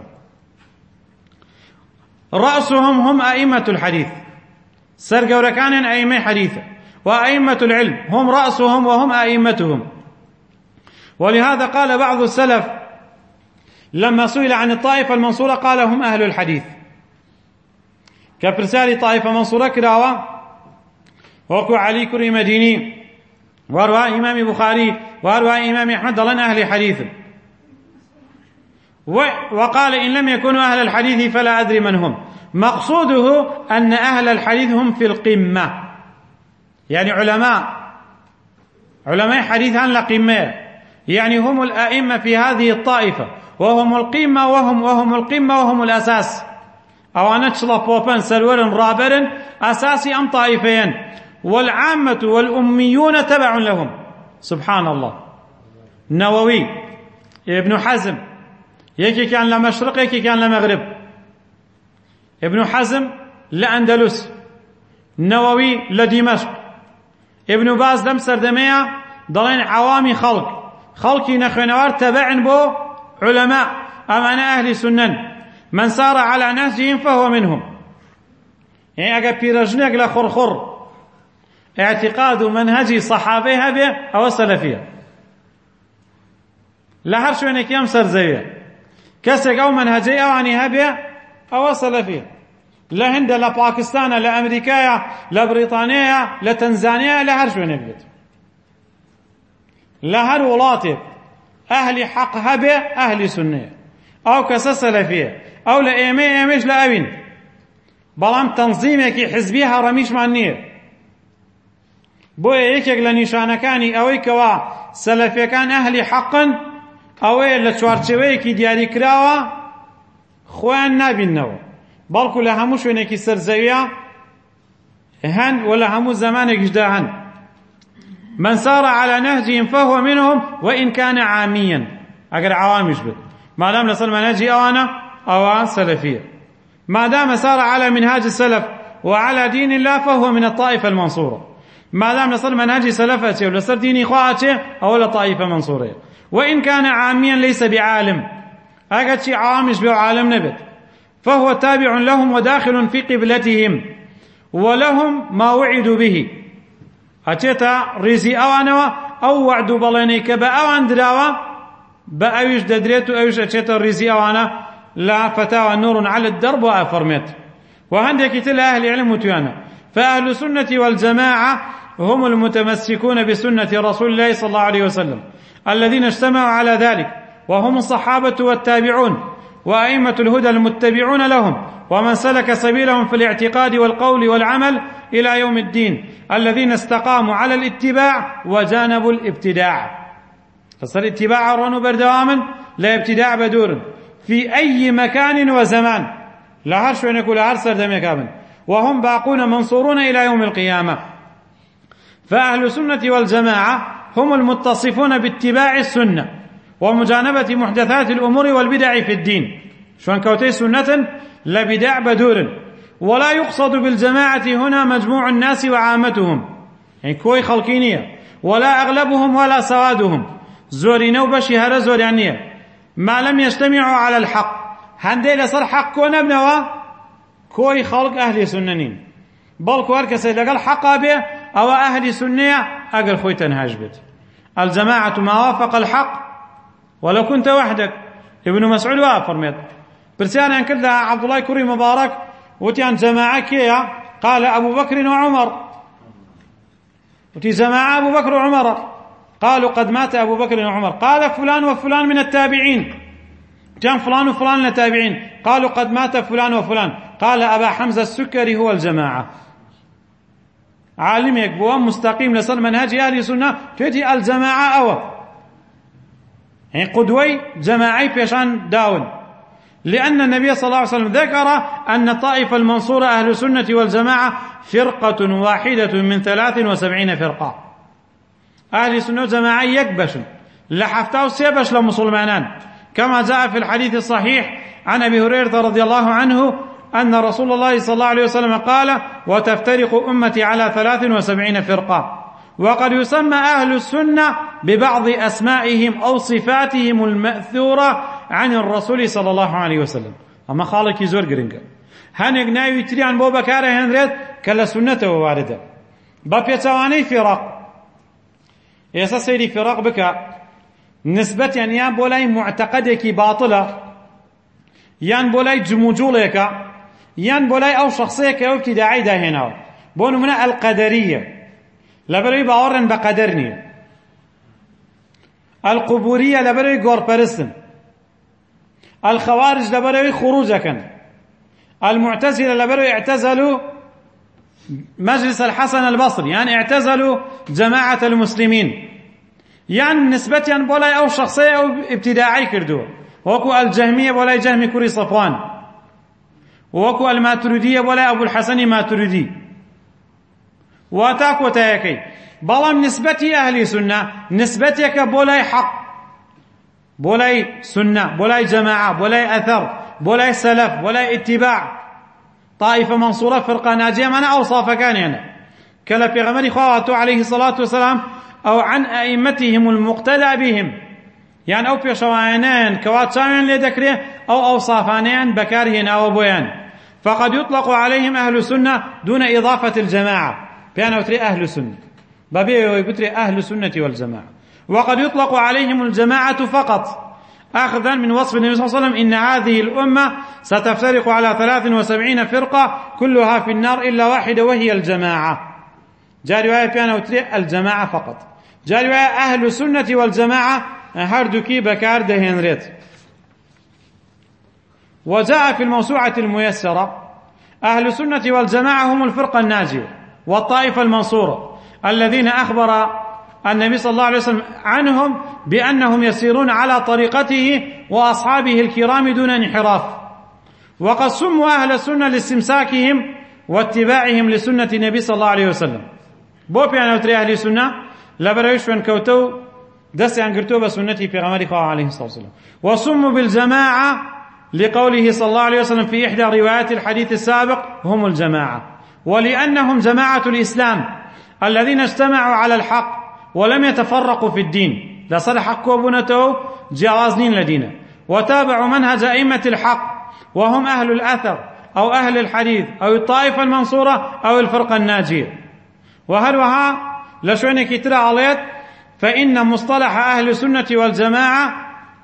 رأسهم هم أئمة الحديث، سرقوركان أئمة حديثة، وأئمة العلم هم رأسهم وهم أئمتهم. ولهذا قال بعض السلف لما سئل عن الطائفة المنصورة قال: هم أهل الحديث. كفرسالي طائفة منصورة كراوة وكو علي كري مديني وارواء إمام بخاري وارواء إمام أحمد لن أهل حديث. وقال: إن لم يكونوا أهل الحديث فلا أدري من هم. مقصوده أن أهل الحديث هم في القمة، يعني علماء حديث عن القمة، يعني هم الأئمة في هذه الطائفة، وهم القمة وهم القمة وهم الأساس. أو نتشلا بوبن سرورن رابرن أساسي أم طائفين، والعامة والأميون تبع لهم. سبحان الله. النووي، ابن حزم، يكي كان لمشرق يكي كان لمغرب. ابن حزم لأندلس، نەوەوی لە دیمەشق، ابن باز لەم سەردەمەیە دەڵێن عەوامی خەڵکی نەخوێنەوار تەبەعن بۆ علەما، ئەمانە ئەهلی سونەن، من سار على نهجهم فهو منهم. يعني ئەگەر پیرەژنێک لە خوڕخوڕ اعتقاد و منهجی سەحابەی هەبێ ئەوە سەلەفیە لە هەر شوێنێکی ئەم سەرزەویە. کەسێک ئەو منهجەی ئەوانی هەبێ ئەوە سەلەفیە. لە هەندە، لە پاکستانە، لە ئەمریکایە، لە بریتانیایە، لە تەنزانیایە، لە هەر شوێنێک بێت، لە هەر وڵاتێک ئەهلی حەق هەبێ ئەهلی سوننەیە، ئەو کەسە سەلەفیە. ئەو لە ئێمەش لە ئەوین، بەڵام تەنزیمێکی حزبی هەڕەمیشمان نییە. بۆیە یەکێک لە نیشانەکانی ئەوەی کەوا سەلەفیەکان ئەهلی حەقن ئەوەیە لە چوارچێوەیەکی دیاریکراوە خۆیان نابیننەوە، بەڵکو لە هەموو شوێنێکی سەرزەویە هەن و لە هەموو زەمانێکیشدا هەن. من سار على نهجهم فهو منهم وإن كان عاميا. ئەگەر عوامیش بێت، مادام لەسەر مەنهەجی ئەوانە ئەوان سەلەفیە. ما دام سار على منهاج السلف وعلى دين الله فهو من الطائفة المنصورة. ما دام لسر منهاج سلف ولسر دين خواته أو لطائفة منصورة. وإن كان عاميا ليس بعالم، أجد شيء عامش بعالم نبت، فهو تابع لهم وداخل في قبلتهم ولهم ما وعدوا به. أتيتا ريزي أوانوا أو وعدوا بلينيك بأوان دراوا بأويش ددريتو أويش أتيتا ريزي أوانا لا فتاوى نور على الدرب وأفرمت. وهندك تل أهل علم وتيانا. فأهل السنة والجماعة هم المتمسكون بسنة رسول الله صلى الله عليه وسلم الذين اجتمعوا على ذلك، وهم الصحابة والتابعون وأئمة الهدى المتبعون لهم ومن سلك سبيلهم في الاعتقاد والقول والعمل إلى يوم الدين، الذين استقاموا على الاتباع وجانبوا الابتداع. فصل اتباع رونو بردواما لا ابتداع بدور في أي مكان وزمان، لا هرش ونكو لا هرسر دم يكابن، وهم باقون منصورون إلى يوم القيامة. فأهل السنة والجماعة هم المتصفون باتباع السنة ومجانبة محدثات الأمور والبدع في الدين. شوان كوتي سنة لبدع بدور. ولا يقصد بالجماعة هنا مجموع الناس وعامتهم، يعني كوي خلقينية، ولا أغلبهم ولا سوادهم، زورين وبشي هر زوريانية، ما لم يجتمعوا على الحق. هندي لصر حق كون ابنوا كوي خلق أهل سننين، بل كواركس لقل حق به أو أهل سنية أقل خوي تنهاج بيت. الجماعة ما وافق الحق ولو كنت وحدك. ابن مسعود وافرمت برسانا كلها عبد الله كريم مبارك وتيان جماعة كيا، قال أبو بكر وعمر، وتي جماعة أبو بكر وعمر، قالوا قد مات أبو بكر وعمر، قال فلان وفلان من التابعين، كان فلان وفلان من التابعين، قالوا قد مات فلان وفلان، قال أبا حمزة السكري هو الجماعة. عالم يكبوا مستقيم لسر منهج أهل السنة تأتي الجماعة أو يعني قدوي جماعي بيشان داون، لأن النبي صلى الله عليه وسلم ذكر أن طائفة المنصورة أهل السنة والجماعة فرقة واحدة من 73 فرقة. أهل السنة والجماعة يكبش لحفتاو سيبش لمسلمانان، كما جاء في الحديث الصحيح عن أبي هريرة رضي الله عنه أن رسول الله صلى الله عليه وسلم قال: وتفترق أمتي على 73 فرقة. وقد يسمى أهل السنة ببعض أسمائهم أو صفاتهم المأثورة عن الرسول صلى الله عليه وسلم. أما خالك يزور قرنك هنك ناوي تريان بو بكاره هنريد كلا سنته واردة بابيتواني فرق يسا سيري فرق بك نسبة يان بولاي معتقدك باطلة، يان بولاي جموجولك، يان بولاي أو شخصيك أو ابتداعي داهنا بون من القدرية لبروي باورن بقدرني، القبورية لبروي غور برسن، الخوارج لبروي خروجكن، المعتزلة لبروي اعتزلوا مجلس الحسن البصري، يعني اعتزلوا جماعة المسلمين، يعني نسبة بولاي أو شخصية أو ابتداعي كردو، وكو الجهمية بولاي جهمي كوري صفوان، وكو الماتريدية بولاي أبو الحسن ماتريدي، واتاك وتايكي. بلام نسبتي أهل سنة نسبتك بولاي حق، بولاي سنة، بولاي جماعة، بولاي أثر، بولاي سلف، بولاي اتباع، طائفة منصورة فرقة ناجية من أوصاف كان يعني كلا في غمر خواته عليه الصلاة والسلام أو عن أئمتهم المقتدى بهم يعني أو في شوانان كواتشان لذكره أو أوصافانين بكارهن أو بيان فقد يطلق عليهم أهل السنة دون إضافة الجماعة بأنه تري أهل السنة بابي ويبتري أهل السنة والجماعة وقد يطلق عليهم الجماعة فقط أخذا من وصف النبي صلى الله عليه وسلم إن هذه الأمة ستفترق على 73 فرقة كلها في النار إلا واحدة وهي الجماعة. جاء رواية بأنه تري الجماعة فقط. جاء رواية أهل السنة والجماعة هردكي بكار دهين ريت. وجاء في الموسوعة الميسرة أهل السنة والجماعة هم الفرقة الناجية والطائفة المنصورة الذين أخبر النبي صلى الله عليه وسلم عنهم بأنهم يسيرون على طريقته وأصحابه الكرام دون انحراف. وقد سموا أهل السنة لاستمساكهم واتباعهم لسنة النبي صلى الله عليه وسلم. بوبي أنا وتري أهل السنة لبريش من كوتو دس عن قرتو بسنتي في غمر عليه الصلاة والسلام. وسموا بالجماعة لقوله صلى الله عليه وسلم في إحدى روايات الحديث السابق هم الجماعة ولأنهم جماعة الإسلام الذين اجتمعوا على الحق ولم يتفرقوا في الدين لا صدح كوبونته جوازنين لدينا وتابعوا منهج أئمة الحق وهم أهل الأثر أو أهل الحديث أو الطائفة المنصورة أو الفرقة الناجية. وهلوها لشوين كتير عليت فإن مصطلح أهل السنة والجماعة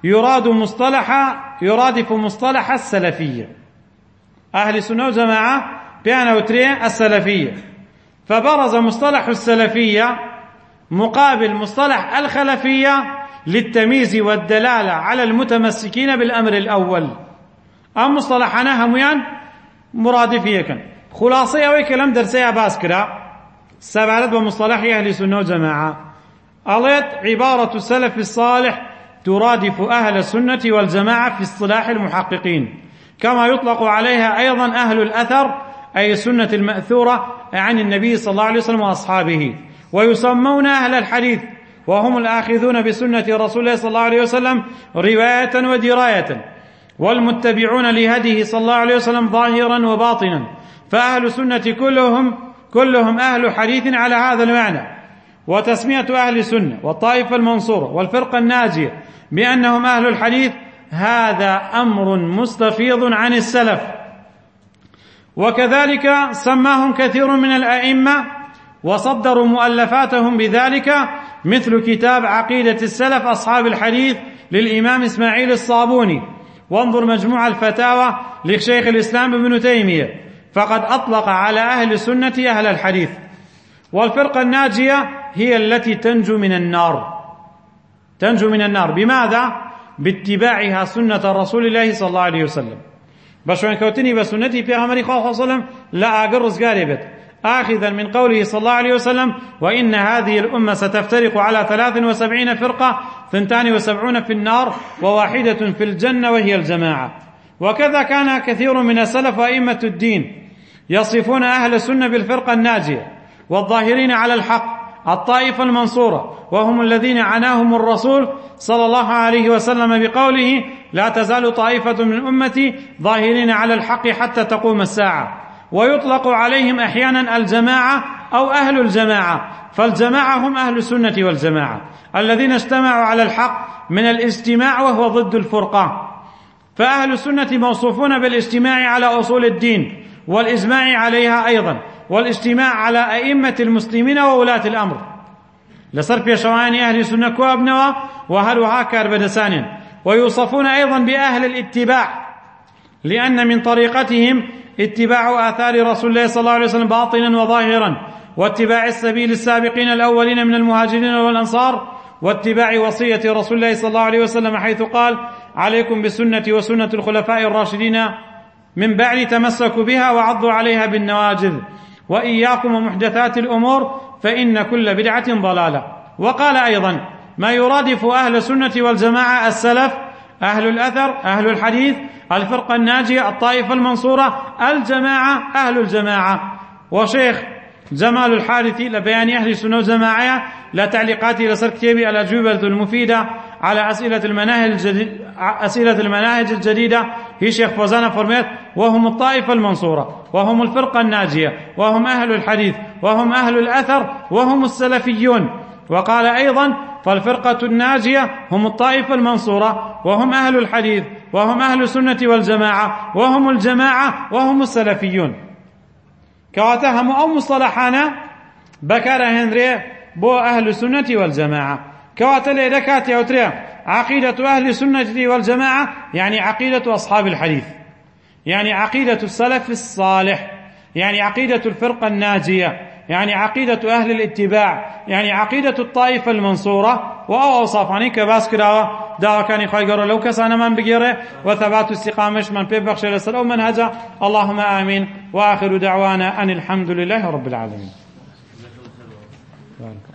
يرادف مصطلح السلفية. أهل السنة والجماعة بيانا وتري السلفية فبرز مصطلح السلفية مقابل مصطلح الخلفية للتمييز والدلالة على المتمسكين بالأمر الأول. أم مصطلحنا هميان مرادفية كان خلاصية وكلام درسية باسكرا سبعت بمصطلح أهل السنة والجماعة قالت عبارة السلف الصالح ترادف أهل السنة والجماعة في اصطلاح المحققين كما يطلق عليها أيضا أهل الأثر أي السنة المأثورة عن النبي صلى الله عليه وسلم وأصحابه. ويسمون أهل الحديث وهم الآخذون بسنة رسول الله صلى الله عليه وسلم رواية ودراية والمتبعون لهديه صلى الله عليه وسلم ظاهرا وباطنا. فأهل السنة كلهم أهل حديث على هذا المعنى. وتسمية أهل السنة والطائفة المنصورة والفرقة الناجية بأنهم أهل الحديث هذا أمر مستفيض عن السلف وكذلك سماهم كثير من الأئمة وصدروا مؤلفاتهم بذلك مثل كتاب عقيدة السلف أصحاب الحديث للإمام إسماعيل الصابوني وانظر مجموع الفتاوى لشيخ الإسلام ابن تيمية فقد أطلق على أهل السنة أهل الحديث. والفرقة الناجية هي التي تنجو من النار بماذا؟ باتباعها سنة رسول الله صلى الله عليه وسلم. بشوان كوتني بسنتي في غمر صلى الله عليه وسلم لا أقرص قاربت آخذا من قوله صلى الله عليه وسلم وإن هذه الأمة ستفترق على 73 فرقة 72 في النار وواحدة في الجنة وهي الجماعة. وكذا كان كثير من السلف وأئمة الدين يصفون أهل السنة بالفرقة الناجية والظاهرين على الحق الطائفة المنصورة وهم الذين عناهم الرسول صلى الله عليه وسلم بقوله لا تزال طائفة من أمتي ظاهرين على الحق حتى تقوم الساعة. ويطلق عليهم أحيانا الجماعة أو أهل الجماعة فالجماعة هم أهل السنة والجماعة الذين اجتمعوا على الحق من الاجتماع وهو ضد الفرقة. فأهل السنة موصوفون بالاجتماع على أصول الدين والإجماع عليها أيضا والاجتماع على أئمة المسلمين وولاة الأمر لصرف يشوان أهل السنة كوابنوا وهلوها كاربدسان. ويوصفون أيضا بأهل الاتباع لأن من طريقتهم اتباع آثار رسول الله صلى الله عليه وسلم باطنا وظاهرا واتباع السبيل السابقين الأولين من المهاجرين والأنصار واتباع وصية رسول الله صلى الله عليه وسلم حيث قال عليكم بسنة وسنة الخلفاء الراشدين من بعد تمسكوا بها وعضوا عليها بالنواجذ وإياكم ومحدثات الأمور فإن كل بدعة ضلالة. وقال أيضا ما يرادف أهل السنة والجماعة السلف أهل الأثر أهل الحديث الفرقة الناجية الطائفة المنصورة الجماعة أهل الجماعة. وشيخ جمال الحارثي لبيان أهل السنة والجماعة لا تعليقاته لسر كتابي الأجوبة المفيدة على أسئلة المناهج الجديدة هي شيخ فوزان فرميت وهم الطائفة المنصورة وهم الفرقة الناجية وهم أهل الحديث وهم أهل الأثر وهم السلفيون. وقال أيضا فالفرقة الناجية هم الطائفة المنصورة وهم أهل الحديث وهم أهل السنة والجماعة وهم الجماعة وهم السلفيون. كواتهم أو مصطلحانا بكار هنري بو أهل السنة والجماعة كواتل ركات يوتري عقيدة أهل السنة والجماعة يعني عقيدة أصحاب الحديث، يعني عقيدة السلف الصالح، يعني عقيدة الفرقة الناجية، يعني عقيدة أهل الاتباع، يعني عقيدة الطائفة المنصورة. وأوصاف عنك باسكرا دعوة كان يخير لو كسانا من بقيره وثبات استقامش من بيبخش لسر أو منهجا. اللهم آمين. وآخر دعوانا أن الحمد لله رب العالمين.